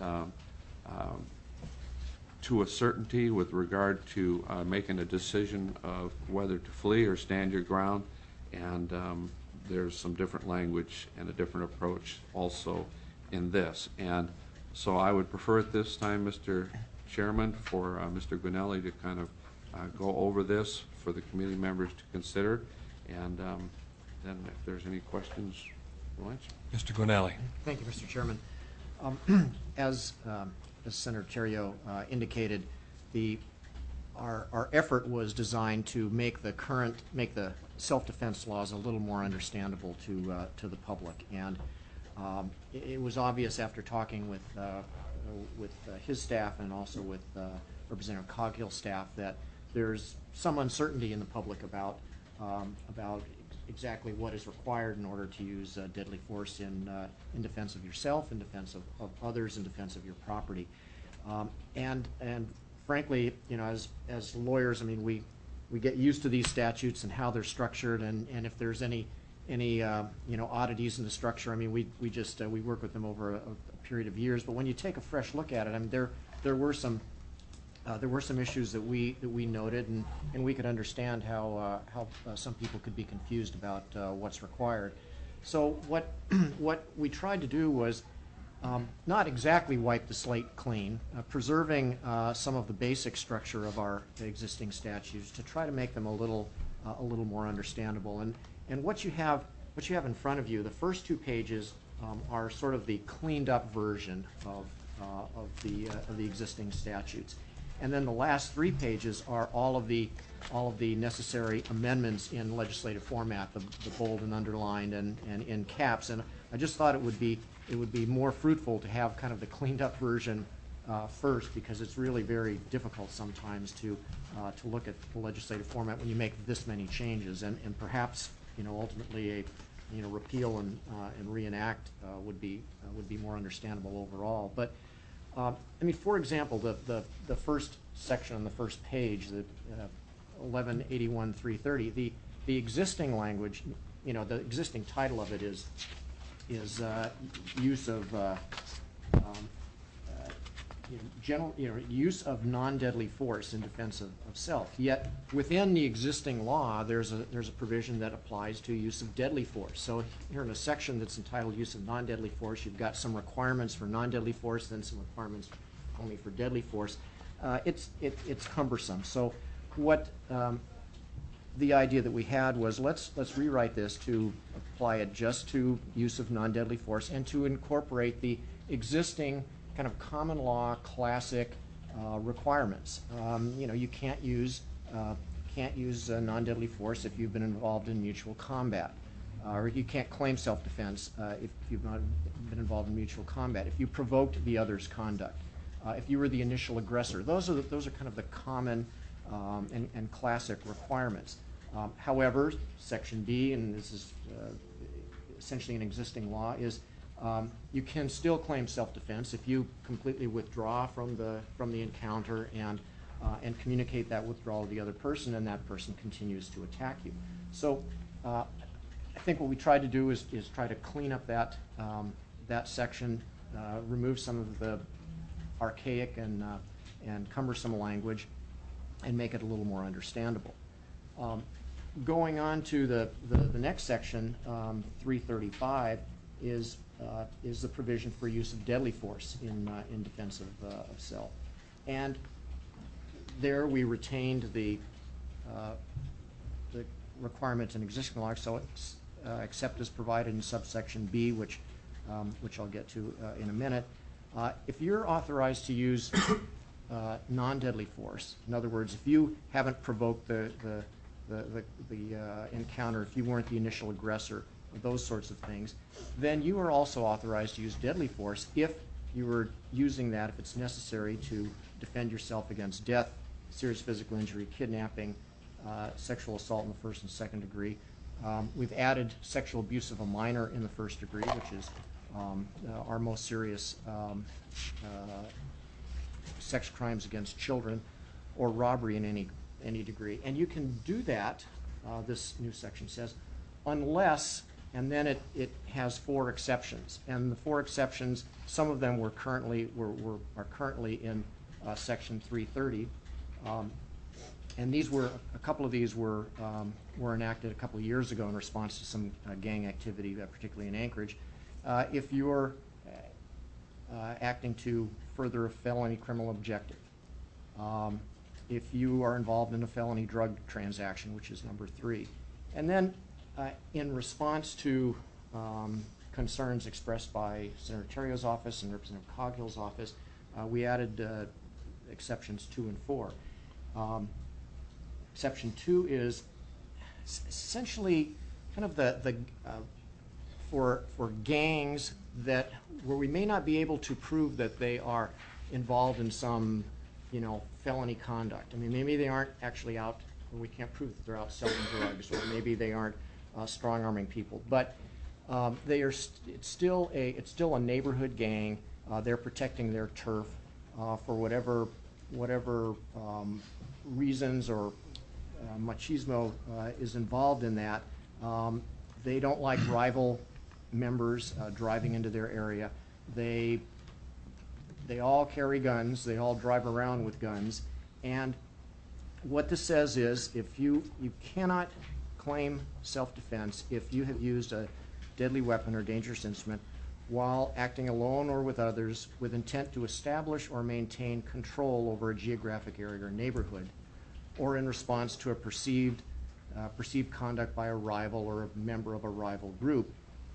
to a certainty with regard to making a decision of whether to flee or stand your ground, and there's some different language and a different approach also in this. And so I would prefer at this time, Mr. Chairman, for Mr. Gwinelli to kind of go over this for the committee members to consider, and then if there's any questions, we'll answer. Mr. Gwinelli. Thank you, Mr. Chairman. As Senator Terrio indicated, our effort was designed to make the self-defense laws a little more understandable to the public, and it was obvious after talking with his staff and also with Representative Coghill's staff that there's some uncertainty in the public about exactly what is required in order to use deadly force in defense of yourself, in defense of others, in defense of your property. And frankly, you know, as lawyers, I mean, we get used to these statutes and how they're structured, and if there's any you know, oddities in the structure, I mean, we work with them over a period of years. But when you take a fresh look at it, I mean, there were some issues that we noted, and we could understand how some people could be confused about what's required. So what we tried to do was not exactly wipe the slate clean, preserving some of the basic structure of our existing statutes to try to make them a little more understandable. And what you have in front of you, the first 2 pages are sort of the cleaned up version of the existing statutes. And then the last 3 pages are all of the necessary amendments in legislative format, the bold and underlined and in caps. And I just thought it would be more fruitful to have kind of the cleaned up version first, because it's really very difficult sometimes to look at the legislative format when you make this many changes, and perhaps ultimately a repeal and reenact would be more understandable overall. But I mean, for example, the first section on the first page, the 1181-330, the existing language, the existing title of it is use of use of non-deadly force in defense of self. Yet within the existing law, there's a provision that applies to use of deadly force. So here in a section that's entitled use of non-deadly force, you've got some requirements for non-deadly force, then some requirements only for deadly force. It's cumbersome. So what the idea that we had was let's rewrite this to apply it just to use of non-deadly force and to incorporate the existing kind of common law classic requirements. You can't use non-deadly force if you've been involved in mutual combat, or you can't claim self-defense if you've not been involved in mutual combat. If you provoked the other's conduct, if you were the initial aggressor, those are kind of the common and classic requirements. However, Section D, and this is essentially an existing law, is you can still claim self-defense if you completely withdraw from the encounter and communicate that withdrawal to the other person, and that person continues to attack you. So I think what we tried to do is try to clean up that section, remove some of the archaic and cumbersome language, and make it a little more understandable. Going on to the next section, 335, is the provision for use of deadly force in defense of self. And there we retained the requirements in existing law, so it's except as provided in subsection B, which I'll get to in a minute. If you're authorized to use non-deadly force, in other words, if you haven't provoked the encounter, if you weren't the initial aggressor, those sorts of things, then you are also authorized to use deadly force if you were using that, if it's necessary to defend yourself against death, serious physical injury, kidnapping, sexual assault in the first and second degree. We've added sexual abuse of a minor in the first degree, which is our most serious sex crimes against children, or robbery in any degree. And you can do that, this new section says, unless, and then it has 4 exceptions. And the 4 exceptions, some of them are currently in section 330. And a couple of these were enacted a couple of years ago in response to some gang activity, particularly in Anchorage. If you're acting to further a felony criminal objective, if you are involved in a felony drug transaction, which is number 3. And then in response to concerns expressed by Senator Terrio's office and Representative Coghill's office, we added exceptions 2 and 4. Exception 2 is essentially kind of for gangs where we may not be able to prove that they are involved in some felony conduct. I mean, maybe they aren't actually out, or we can't prove that they're out selling drugs, or maybe they aren't strong-arming people. But it's still a neighborhood gang. They're protecting their turf for whatever reasons or machismo is involved in that. They don't like rival members driving into their area. They all carry guns. They all drive around with guns. And what this says is if you cannot claim self-defense if you have used a deadly weapon or dangerous instrument while acting alone or with others with intent to establish or maintain control over a geographic area or neighborhood, or in response to a perceived conduct by a rival or a member of a rival group.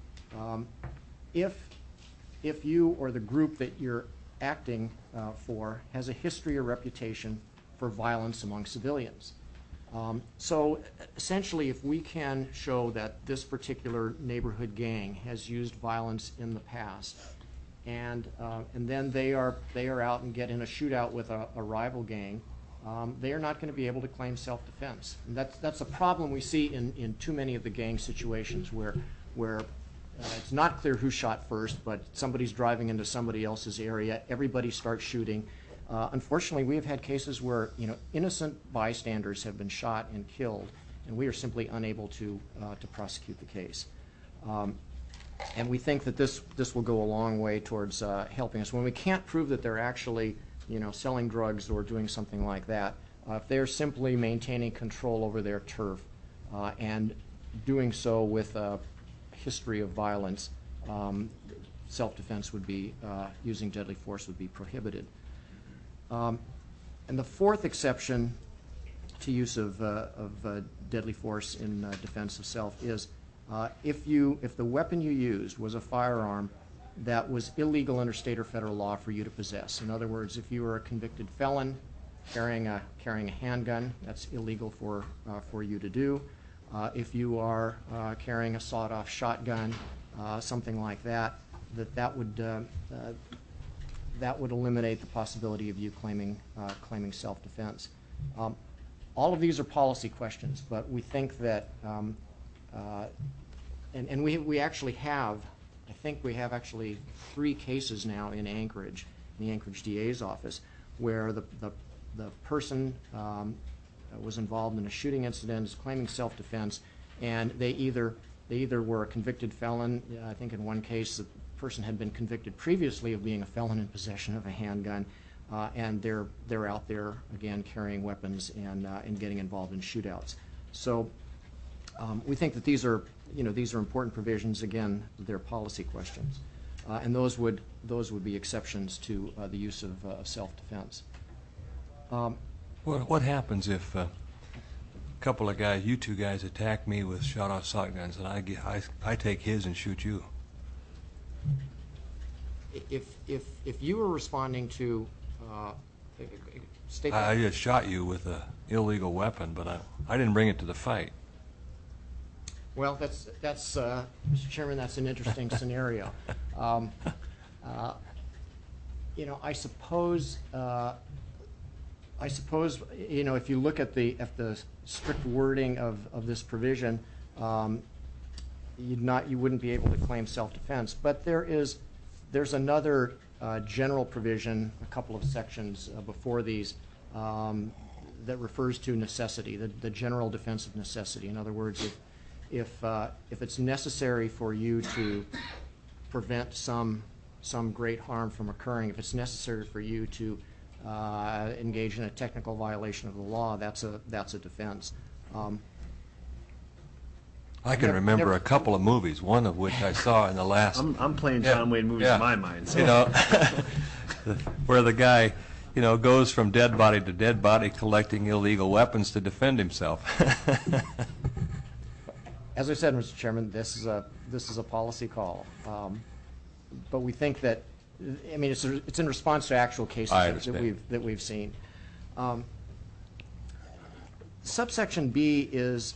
If you or the group that you're acting for has a history or reputation for violence among civilians. So essentially, if we can show that this particular neighborhood gang has used violence in the past, and then they are out and get in a shootout with a rival gang, they are not going to be able to claim self-defense. And that's a problem we see in too many of the gang situations where it's not clear who shot first, but somebody's driving into somebody else's area, everybody starts shooting. Unfortunately, we have had cases where innocent bystanders have been shot and killed, and we are simply unable to prosecute the case. And we think that this will go a long way towards helping us. When we can't prove that they're actually selling drugs or doing something like that, if they're simply maintaining control over their turf and doing so with a history of violence, self-defense would be, using deadly force would be prohibited. And the fourth exception to use of deadly force in defense of self is if the weapon you used was a firearm that was illegal under state or federal law for you to possess. In other words, if you were a convicted felon carrying a handgun, that's illegal for you to do. If you are carrying a sawed-off shotgun, something like that, that would eliminate the possibility of you claiming self-defense. All of these are policy questions, but we think that, and we actually have, I think we have actually 3 cases now in Anchorage, in the Anchorage DA's office, where the person was involved in a shooting incident, is claiming self-defense, and they either were a convicted felon. I think in one case the person had been convicted previously of being a felon in possession of a handgun, and they're out there again carrying weapons and getting involved in shootouts. So we think that these are important provisions. Again, they're policy questions, and those would be exceptions to the use of self-defense. What happens if a couple of guys, you 2 guys, attack me with shot-off shotguns, and I take his and shoot you? If you were responding to state, I just shot you with an illegal weapon, but I didn't bring it to the fight. Well, that's Mr. Chairman, that's an interesting scenario. I suppose if you look at the strict wording of this provision, you wouldn't be able to claim self-defense. But there's another general provision, a couple of sections before these, that refers to necessity, the general defense of necessity. In other words, if it's necessary for you to prevent some great harm from occurring, if it's necessary for you to engage in a technical violation of the law, that's a defense. I can remember a couple of movies, one of which I saw in the last. I'm playing John Wayne movies in my mind. So. Where the guy, goes from dead body to dead body collecting illegal weapons to defend himself. As I said, Mr. Chairman, this is a policy call, but we think that, it's in response to actual cases that we've seen. Subsection B is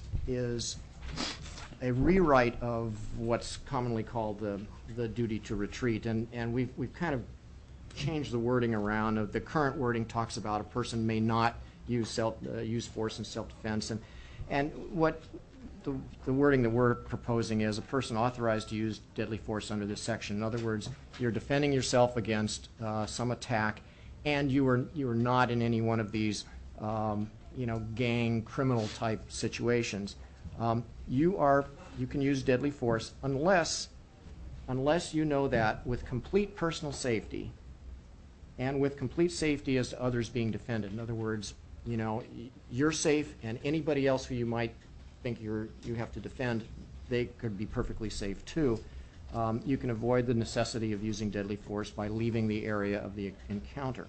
a rewrite of what's commonly called the duty to retreat, and we've kind of changed the wording around. The current wording talks about a person may not use force in self-defense, and what the wording that we're proposing is a person authorized to use deadly force under this section. In other words, you're defending yourself against some attack, and you are not in any one of these gang criminal type situations. You can use deadly force unless you know that with complete personal safety and with complete safety as to others being defended. In other words, you're safe, and anybody else who you might think you have to defend, they could be perfectly safe too. you can avoid the necessity of using deadly force by leaving the area of the encounter.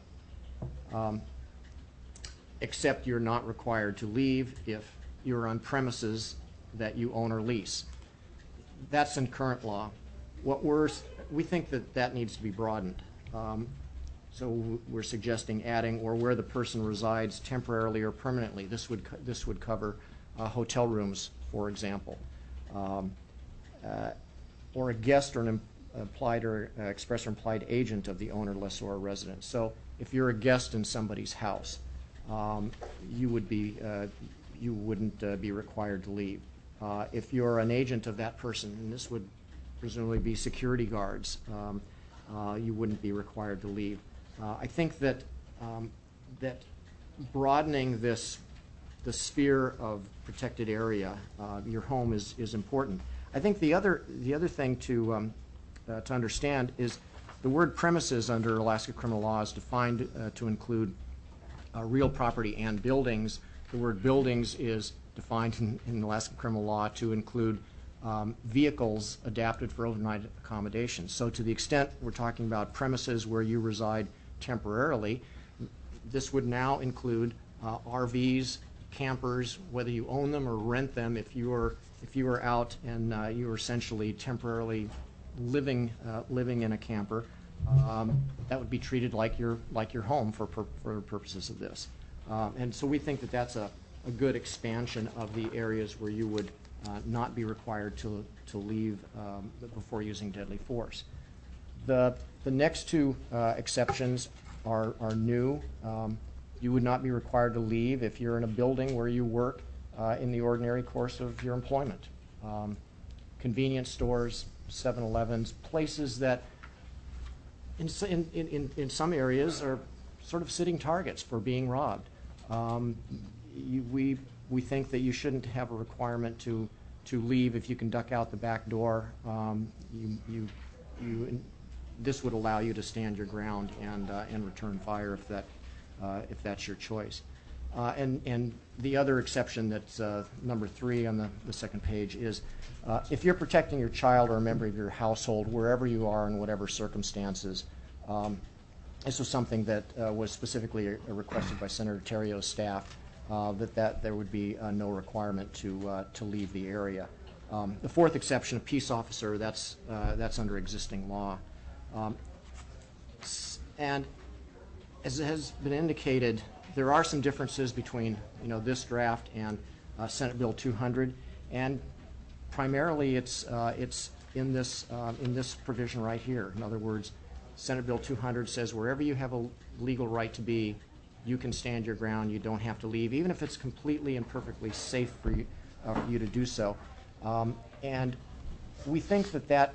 Except you're not required to leave if you're on premises that you own or lease. That's in current law. We think that needs to be broadened. So we're suggesting adding, or where the person resides temporarily or permanently. This would cover hotel rooms, for example, or a guest or an implied or express or implied agent of the owner, lessor, or resident. So if you're a guest in somebody's house, you wouldn't be required to leave. If you're an agent of that person, and this would presumably be security guards, you wouldn't be required to leave. I think that broadening the sphere of protected area, your home, is important. I think the other thing to understand is the word premises under Alaska criminal law is defined to include real property and buildings. The word buildings is defined in Alaska criminal law to include vehicles adapted for overnight accommodation. So to the extent we're talking about premises where you reside temporarily, this would now include RVs, campers, whether you own them or rent them. If you were out and you were essentially temporarily living in a camper, that would be treated like your home for purposes of this. And so we think that that's a good expansion of the areas where you would not be required to leave before using deadly force. The next two exceptions are new. You would not be required to leave if you're in a building where you work in the ordinary course of your employment. Convenience stores, 7-Elevens, places that in some areas are sort of sitting targets for being robbed. We think that you shouldn't have a requirement to leave if you can duck out the back door. This would allow you to stand your ground and return fire if that's your choice. And the other exception that's number 3 on the second page is if you're protecting your child or a member of your household wherever you are in whatever circumstances. This was something that was specifically requested by Senator Terrio's staff, that there would be no requirement to leave the area. The fourth exception, a peace officer, that's under existing law. And as has been indicated, there are some differences between this draft and Senate Bill 200, and primarily it's in this provision right here. In other words, Senate Bill 200 says wherever you have a legal right to be, you can stand your ground. You don't have to leave, even if it's completely and perfectly safe for you to do so. And we think that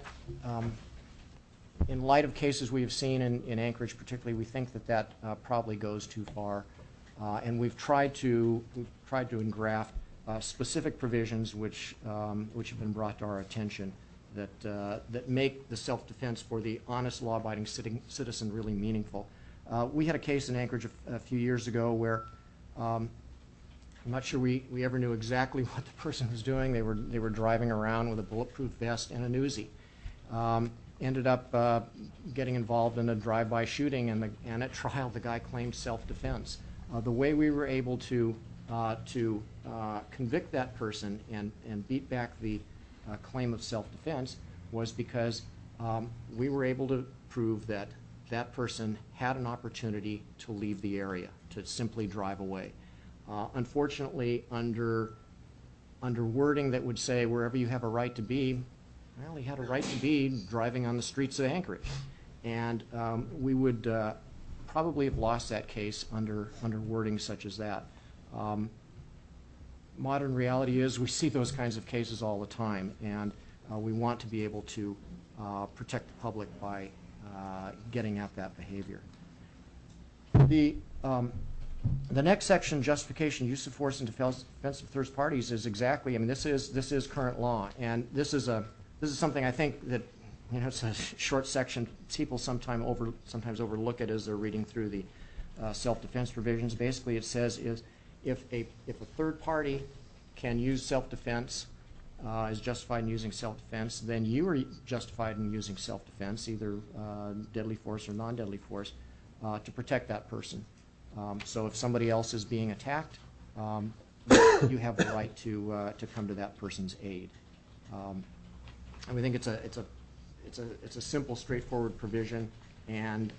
in light of cases we have seen in Anchorage particularly, we think that probably goes too far. And we've tried to engraft specific provisions which have been brought to our attention that make the self-defense for the honest, law-abiding citizen really meaningful. We had a case in Anchorage a few years ago where I'm not sure we ever knew exactly what the person was doing. They were driving around with a bulletproof vest and an Uzi. Ended up getting involved in a drive-by shooting, and at trial the guy claimed self-defense. The way we were able to convict that person and beat back the claim of self-defense was because we were able to prove that that person had an opportunity to leave the area, to simply drive away. Unfortunately, under wording that would say wherever you have a right to be, well, he had a right to be driving on the streets of Anchorage. And we would probably have lost that case under wording such as that. Modern reality is we see those kinds of cases all the time, and we want to be able to protect the public by getting at that behavior. The next section, justification, use of force, and defense of third parties, is exactly. I mean, this is current law, and this is something I think that it's a short section. People sometimes overlook it as they're reading through the self-defense provisions. Basically, it says is if a third party can use self-defense is justified in using self-defense, then you are justified in using self-defense, either deadly force or non-deadly force, to protect that person. So if somebody else is being attacked, you have the right to come to that person's aid. And we think it's a simple, straightforward provision, and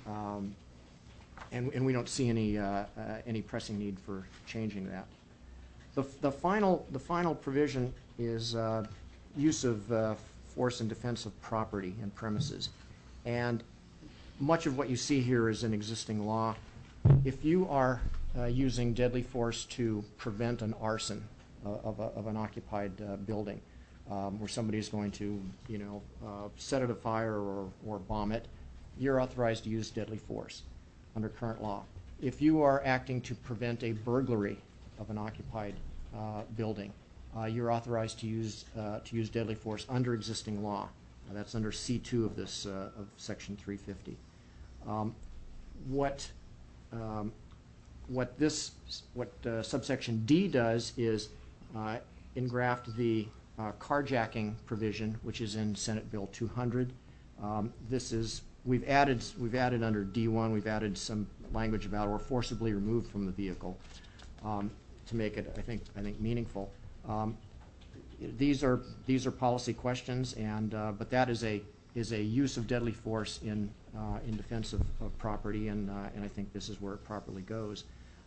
we don't see any pressing need for changing that. The final provision is use of force in defense of property and premises, and much of what you see here is in existing law. If you are using deadly force to prevent an arson of an occupied building, where somebody is going to, set it afire or bomb it, you're authorized to use deadly force under current law. If you are acting to prevent a burglary of an occupied building, you're authorized to use deadly force under existing law. That's under C2 of this of Section 350. What subsection D does is engraft the carjacking provision, which is in Senate Bill 200. We've added under D1. We've added some language about or forcibly removed from the vehicle to make it, I think, meaningful. These are policy questions, but that is a use of deadly force in defense of property, and I think this is where it properly goes.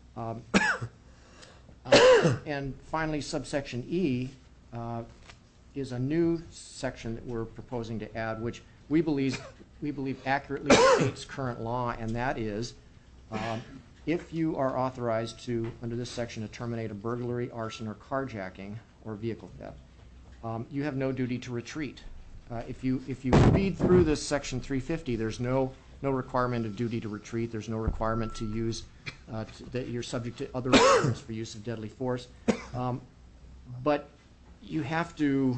And finally, subsection E is a new section that we're proposing to add, which we believe accurately states current law, and that is, if you are authorized to, under this section, to terminate a burglary, arson, or carjacking, or vehicle theft, you have no duty to retreat. If you read through this section 350, there's no requirement of duty to retreat. There's no requirement to use that you're subject to other requirements for use of deadly force. But you have to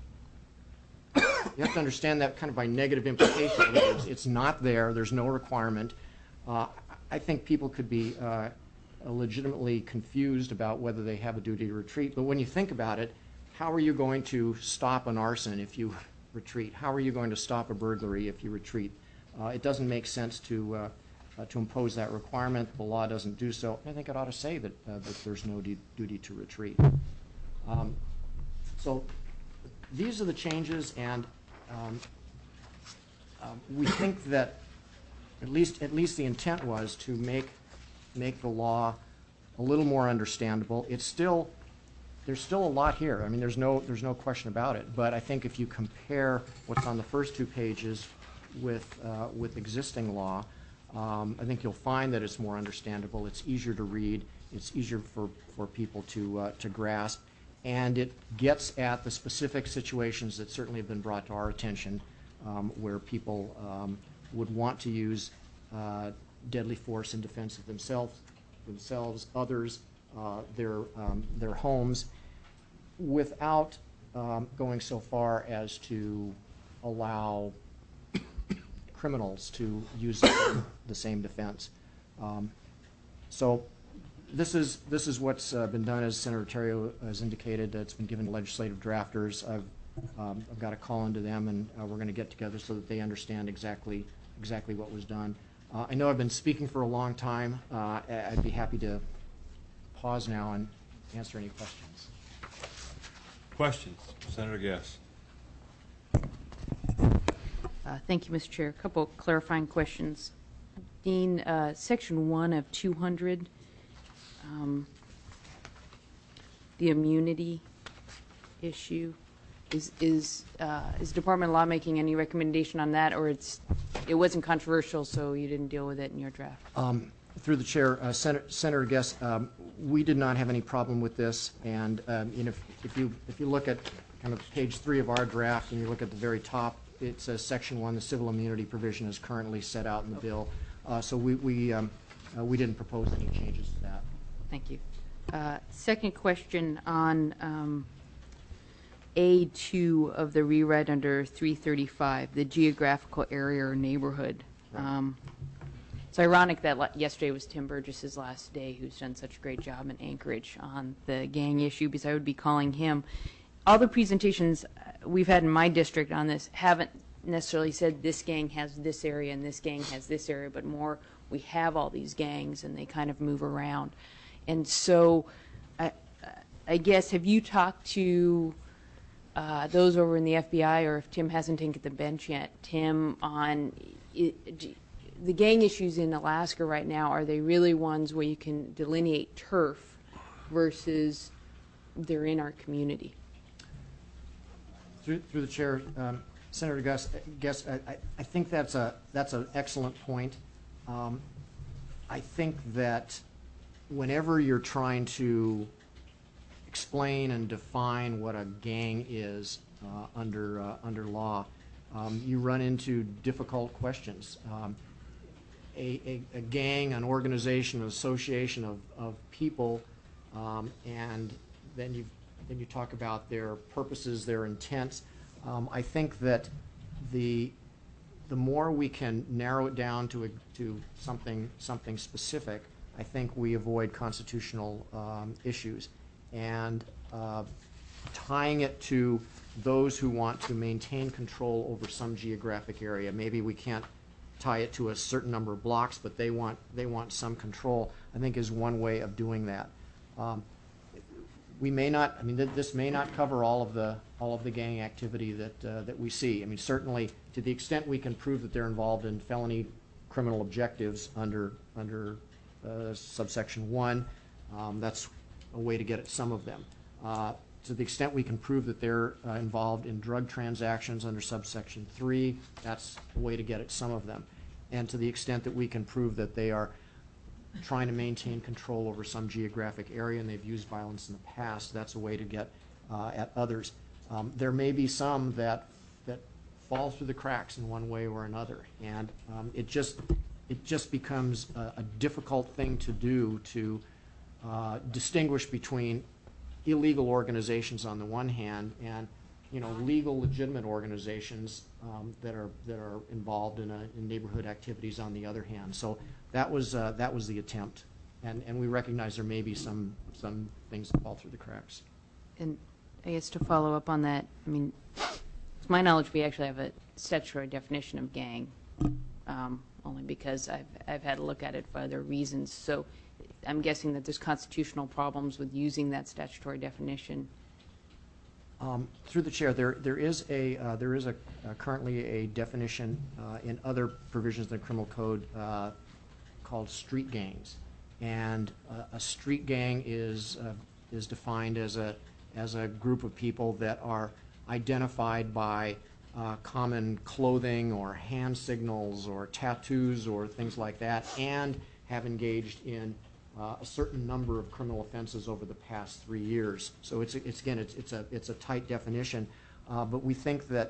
understand that kind of by negative implication. It's not there. There's no requirement. I think people could be legitimately confused about whether they have a duty to retreat. But when you think about it, how are you going to stop an arson if you retreat? How are you going to stop a burglary if you retreat? It doesn't make sense to impose that requirement. The law doesn't do so. I think it ought to say that there's no duty to retreat. So these are the changes, and we think that at least the intent was to make the law a little more understandable. There's still a lot here. I mean, there's no question about it. But I think if you compare what's on the first two pages with existing law, I think you'll find that it's more understandable. It's easier to read. It's easier for people to grasp, and it gets at the specific situations that certainly have been brought to our attention, where people would want to use deadly force in defense of themselves, others, their homes, without going so far as to allow criminals to use the same defense. So this is what's been done, as Senator Terrio has indicated. It's been given to legislative drafters. I've got a call into them, and we're going to get together so that they understand exactly what was done. I know I've been speaking for a long time. I'd be happy to pause now and answer any questions. Questions? Senator Gass. Thank you, Mr. Chair. A couple clarifying questions. Dean, Section 1 of 200, the immunity issue, is Department of Law making any recommendation on that, or it wasn't controversial, so you didn't deal with it in your draft? Through the chair, Senator Guest, we did not have any problem with this, and if you look at kind of page 3 of our draft, and you look at the very top, it says Section 1, the civil immunity provision is currently set out in the bill. So we didn't propose any changes to that. Thank you. Second question on A2 of the rewrite under 335, the geographical area or neighborhood. Right. It's ironic that yesterday was Tim Burgess's last day, who's done such a great job in Anchorage on the gang issue, because I would be calling him. all the presentations we've had in my district on this haven't necessarily said this gang has this area and this gang has this area, but more we have all these gangs and they kind of move around. And so I guess, have you talked to those over in the FBI, or if Tim hasn't taken the bench yet, Tim, on the gang issues in Alaska right now, are they really ones where you can delineate turf versus they're in our community? Through the chair, Senator Guest, I think that's an excellent point. I think that whenever you're trying to explain and define what a gang is under law, you run into difficult questions. A gang, an organization, an association of people, and then you talk about their purposes, their intents. I think that the more we can narrow it down to something specific, I think we avoid constitutional issues. And tying it to those who want to maintain control over some geographic area. Maybe we can't tie it to a certain number of blocks, but they want some control, I think, is one way of doing that. We may not, I mean, this may not cover all of the gang activity that we see. I mean, certainly to the extent we can prove that they're involved in felony criminal objectives under subsection 1, that's a way to get at some of them. To the extent we can prove that they're involved in drug transactions under subsection 3, that's a way to get at some of them. And to the extent that we can prove that they are trying to maintain control over some geographic area and they've used violence in the past, that's a way to get at others. There may be some that fall through the cracks in one way or another, and it just becomes a difficult thing to do to distinguish between illegal organizations on the one hand and legal, legitimate organizations that are involved in neighborhood activities on the other hand. So that was the attempt, and we recognize there may be some things that fall through the cracks. And I guess to follow up on that, I mean, to my knowledge, we actually have a statutory definition of gang, only because I've had a look at it for other reasons. So I'm guessing that there's constitutional problems with using that statutory definition. Through the chair, there is currently a definition in other provisions of the criminal code called street gangs, and a street gang is defined as a group of people that are identified by common clothing or hand signals or tattoos or things like that, and have engaged in a certain number of criminal offenses over the past 3 years. So it's a tight definition, but we think that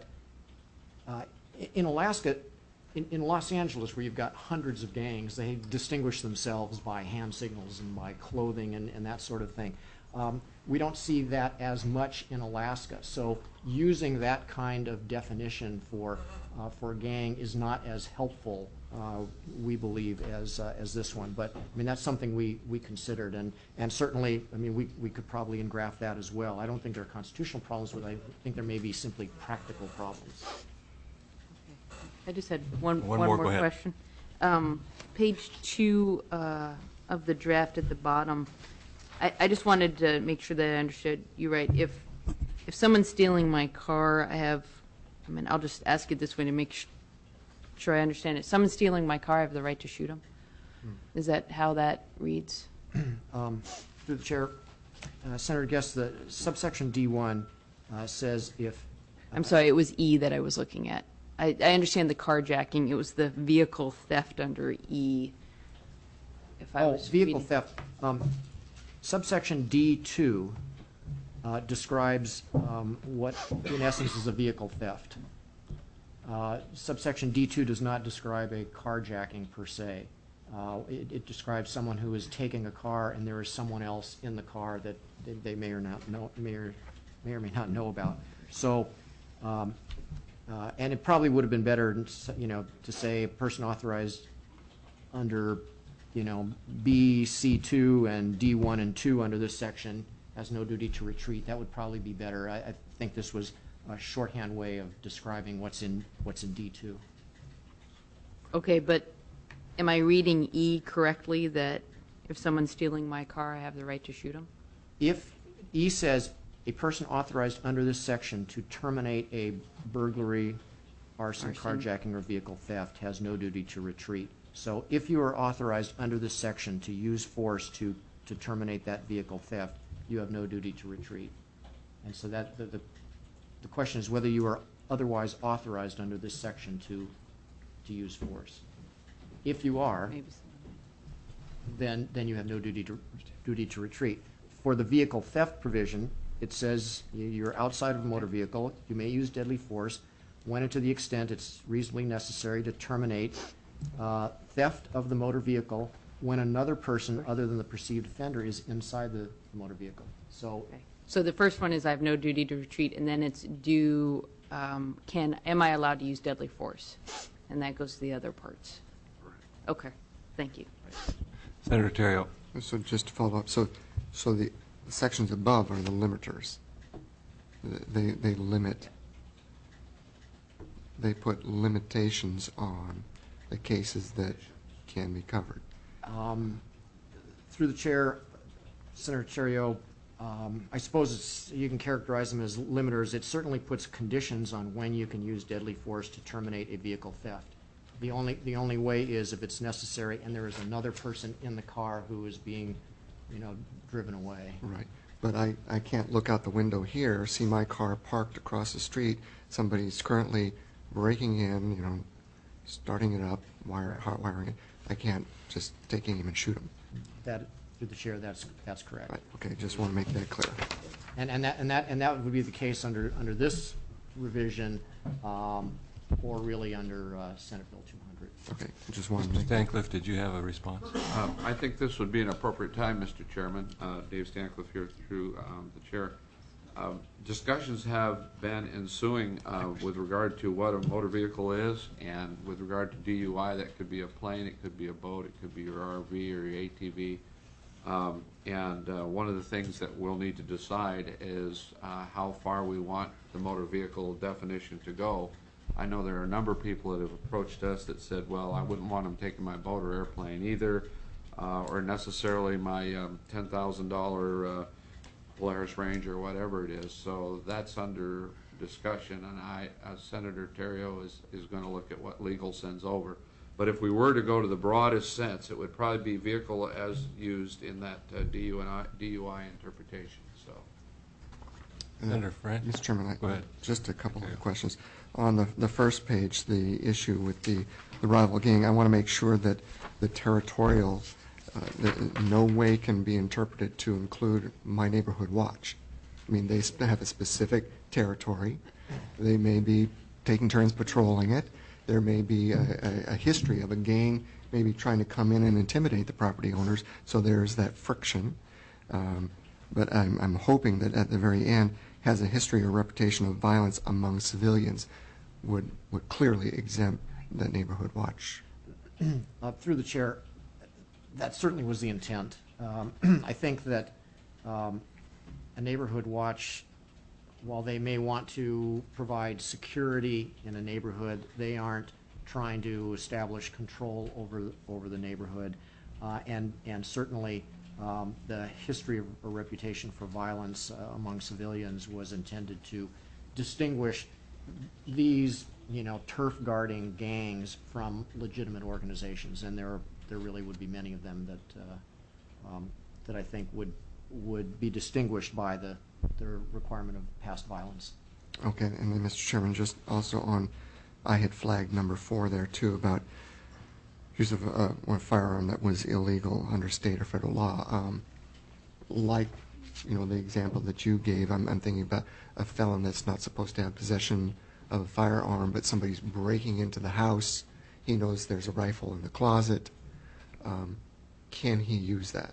in Alaska, in Los Angeles, where you've got hundreds of gangs, they distinguish themselves by hand signals and by clothing and that sort of thing. We don't see that as much in Alaska. So using that kind of definition for a gang is not as helpful, we believe, as this one. But I mean, that's something we considered, and certainly, I mean, we could probably engraft that as well. I don't think there are constitutional problems with it. I think there may be simply practical problems. I just had one more, more go ahead. question. Page 2 of the draft at the bottom, I just wanted to make sure that I understood you right. If someone's stealing my car, I'll just ask it this way to make sure I understand it. Someone's stealing my car, I have the right to shoot him? Is that how that reads? Through the chair, Senator Guest, the subsection D1 says if... I'm sorry, it was E that I was looking at. I understand the carjacking. It was the vehicle theft under E. If I was vehicle reading. theft. Subsection D2 describes what, in essence, is a vehicle theft. Subsection D2 does not describe a carjacking per se. It describes someone who is taking a car and there is someone else in the car that they may or may not know about. So, and it probably would have been better, to say a person authorized under, B, C2, and D1 and 2 under this section has no duty to retreat. That would probably be better. I think this was a shorthand way of describing what's in D2. Okay, but am I reading E correctly, that if someone's stealing my car, I have the right to shoot them? If E says a person authorized under this section to terminate a burglary, arson, carjacking, or vehicle theft has no duty to retreat. So if you are authorized under this section to use force to terminate that vehicle theft, you have no duty to retreat. And so that the question is whether you are otherwise authorized under this section to use force. If you are, then you have no duty to retreat. For the vehicle theft provision, it says you're outside of a motor vehicle, you may use deadly force when and to the extent it's reasonably necessary to terminate theft of the motor vehicle when another person other than the perceived offender is inside the motor vehicle. So, So the first one is I have no duty to retreat, and then it's am I allowed to use deadly force? And that goes to the other parts. Okay, thank you. Senator Terrio. So just to follow up, so the sections above are the limiters. They limit. They put limitations on the cases that can be covered. Through the chair, Senator Terrio, I suppose you can characterize them as limiters. It certainly puts conditions on when you can use deadly force to terminate a vehicle theft. The only way is if it's necessary and there is another person in the car who is being, driven away. Right. But I can't look out the window here, see my car parked across the street. Somebody's currently breaking in, starting it up, hot wiring it. I can't just take aim and shoot them. Through the chair, that's correct. Right. Okay. Just want to make that clear. And that would be the case under this revision, or really under Senate Bill 200. Okay. Just want to make. Stancliffe, did you have a response? I think this would be an appropriate time, Mr. Chairman. Dave Stancliffe here through the chair. Discussions have been ensuing with regard to what a motor vehicle is, and with regard to DUI, that could be a plane, it could be a boat, it could be your RV or your ATV. And one of the things that we'll need to decide is how far we want the motor vehicle definition to go. I know there are a number of people that have approached us that said, well, I wouldn't want them taking my boat or airplane either, or necessarily my $10,000 Polaris Ranger or whatever it is. So that's under discussion, and Senator Terrio is going to look at what legal sends over. But if we were to go to the broadest sense, it would probably be vehicle as used in that DUI interpretation. So, Senator French. Mr. Chairman, Go ahead. Just a couple of questions. On the first page, the issue with the rival gang, I want to make sure that the territorial no way can be interpreted to include My Neighborhood Watch. I mean, they have a specific territory. They may be taking turns patrolling it. There may be a history of a gang maybe trying to come in and intimidate the property owners, so there's that friction. But I'm hoping that at the very end has a history or reputation of violence among civilians would clearly exempt the Neighborhood Watch. Through the chair, that certainly was the intent. I think that a Neighborhood Watch, while they may want to provide security in a neighborhood, they aren't trying to establish control over the neighborhood. And certainly the history or reputation for violence among civilians was intended to distinguish these, turf guarding gangs from legitimate organizations, and there really would be many of them that I think would be distinguished by the requirement of past violence. Okay, and then Mr. Chairman, just also on, I had flagged number 4 there too about use of a firearm that was illegal under state or federal law. Like, the example that you gave, I'm thinking about a felon that's not supposed to have possession of a firearm, but somebody's breaking into the house. He knows there's a rifle in the closet. Can he use that?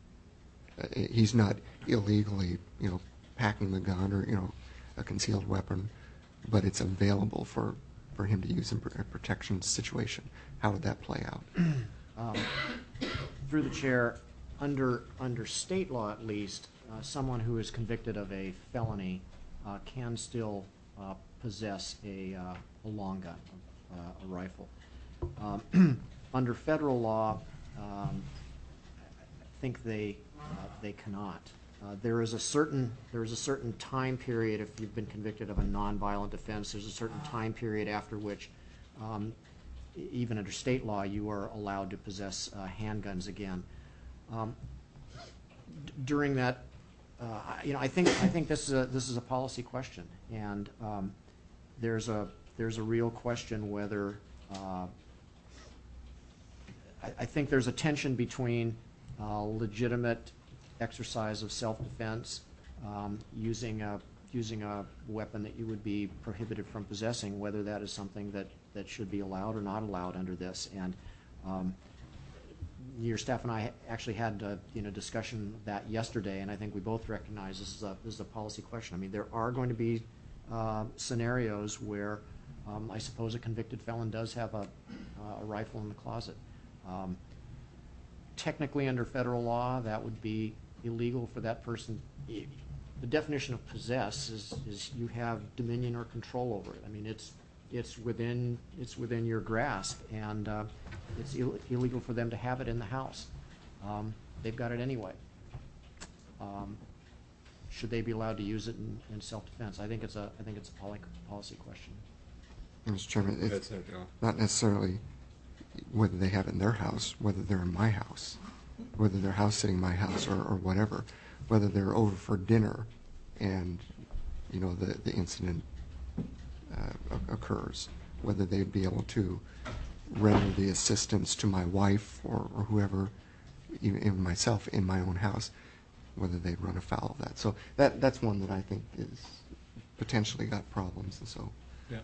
He's not illegally, packing the gun or, a concealed weapon, but it's available for him to use in a protection situation. How would that play out? Through the chair, under state law at least, someone who is convicted of a felony can still possess a long gun, a rifle. Under federal law, I think they cannot. There is a certain time period if you've been convicted of a nonviolent offense. There's a certain time period after which, even under state law, you are allowed to possess handguns again. During that, I think this is a policy question, and there's a real question whether I think there's a tension between legitimate exercise of self-defense, using a weapon that you would be prohibited from possessing, whether that is something that should be allowed or not allowed under this. And your staff and I actually had a discussion of that yesterday, and I think we both recognize this is a policy question. I mean, there are going to be scenarios where I suppose a convicted felon does have a rifle in the closet. Technically, under federal law, that would be illegal for that person. The definition of possess is you have dominion or control over it. I mean, it's within your grasp, and it's illegal for them to have it in the house. They've got it anyway. Should they be allowed to use it in self-defense? I think it's a policy question. Mr. Chairman, it's not necessarily whether they have it in their house, whether they're in my house, whether they're house sitting my house or whatever, whether they're over for dinner and the incident occurs, whether they'd be able to render the assistance to my wife or whoever, even myself in my own house, whether they'd run afoul of that. So that's one that I think is potentially got problems, and so. Yeah.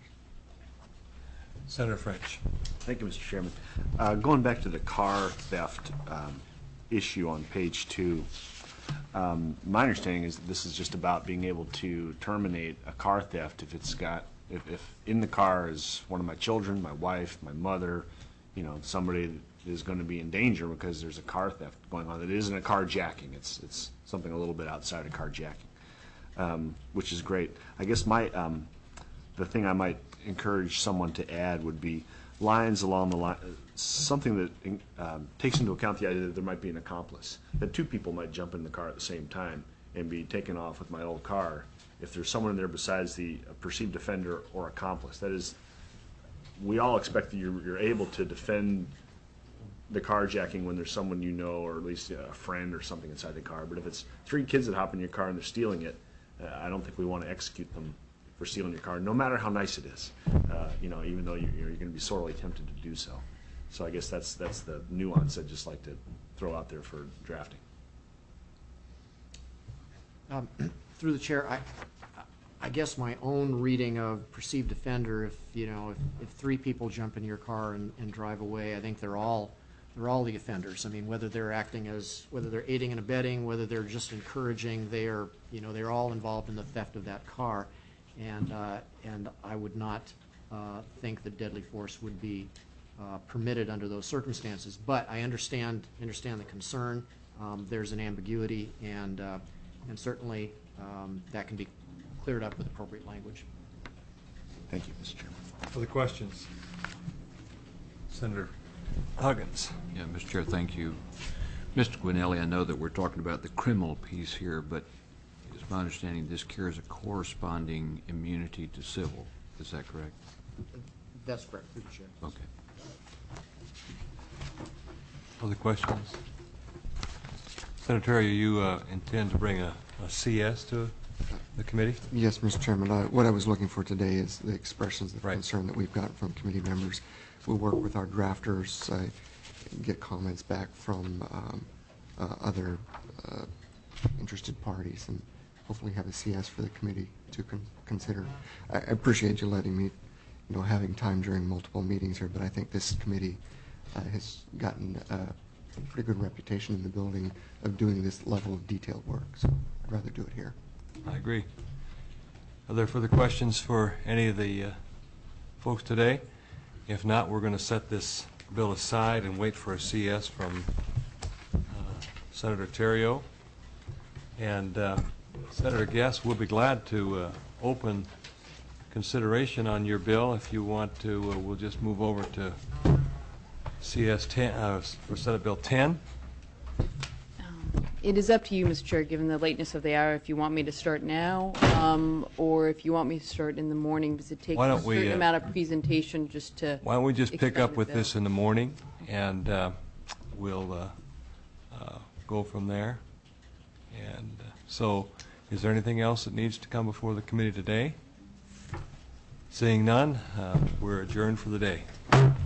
Senator French. Thank you, Mr. Chairman. Going back to the car theft issue on page 2, my understanding is that this is just about being able to terminate a car theft if in the car is one of my children, my wife, my mother, somebody that is going to be in danger because there's a car theft going on. It isn't a carjacking. It's something a little bit outside of carjacking, which is great. I guess the thing I might encourage someone to add would be lines along the line, something that takes into account the idea that there might be an accomplice, that two people might jump in the car at the same time and be taken off with my old car if there's someone there besides the perceived offender or accomplice. That is, we all expect that you're able to defend the carjacking when there's someone you know, or at least a friend or something inside the car. But if it's 3 kids that hop in your car and they're stealing it, I don't think we want to execute them for stealing your car, no matter how nice it is, even though you're going to be sorely tempted to do so. So I guess that's the nuance I'd just like to throw out there for drafting. Through the chair, I guess my own reading of perceived offender, if 3 people jump in your car and drive away, I think they're all the offenders. I mean, whether they're aiding and abetting, whether they're just encouraging, they're all involved in the theft of that car. And I would not think that deadly force would be permitted under those circumstances. But I understand the concern. There's an ambiguity, and certainly that can be cleared up with appropriate language. Thank you, Mr. Chairman. Other questions? Senator Huggins. Yeah, Mr. Chair, thank you. Mr. Gwinelli, I know that we're talking about the criminal piece here, but it's my understanding this carries a corresponding immunity to civil. Is that correct? That's correct, through the chair. Okay. Other questions? Senator, you intend to bring a CS to the committee? Yes, Mr. Chairman. What I was looking for today is the expressions of concern that we've got from committee members. We'll work with our drafters, get comments back from other interested parties, and hopefully have a CS for the committee to consider. I appreciate you letting me, having time during multiple meetings here, but I think this committee has gotten a pretty good reputation in the building of doing this level of detailed work, so I'd rather do it here. I agree. Are there further questions for any of the folks today? If not, we're going to set this bill aside and wait for a CS from Senator Theriault. And Senator Guest, we'll be glad to open consideration on your bill. If you want to, we'll just move over to CS 10 for Senate Bill 10. It is up to you, Mr. Chair, given the lateness of the hour, if you want me to start now, or if you want me to start in the morning, because it takes Why a don't we, certain amount of presentation just to. Why don't we just pick explain up the with bill. this in the morning, and we'll go from there. And so, is there anything else that needs to come before the committee today? Seeing none, we're adjourned for the day.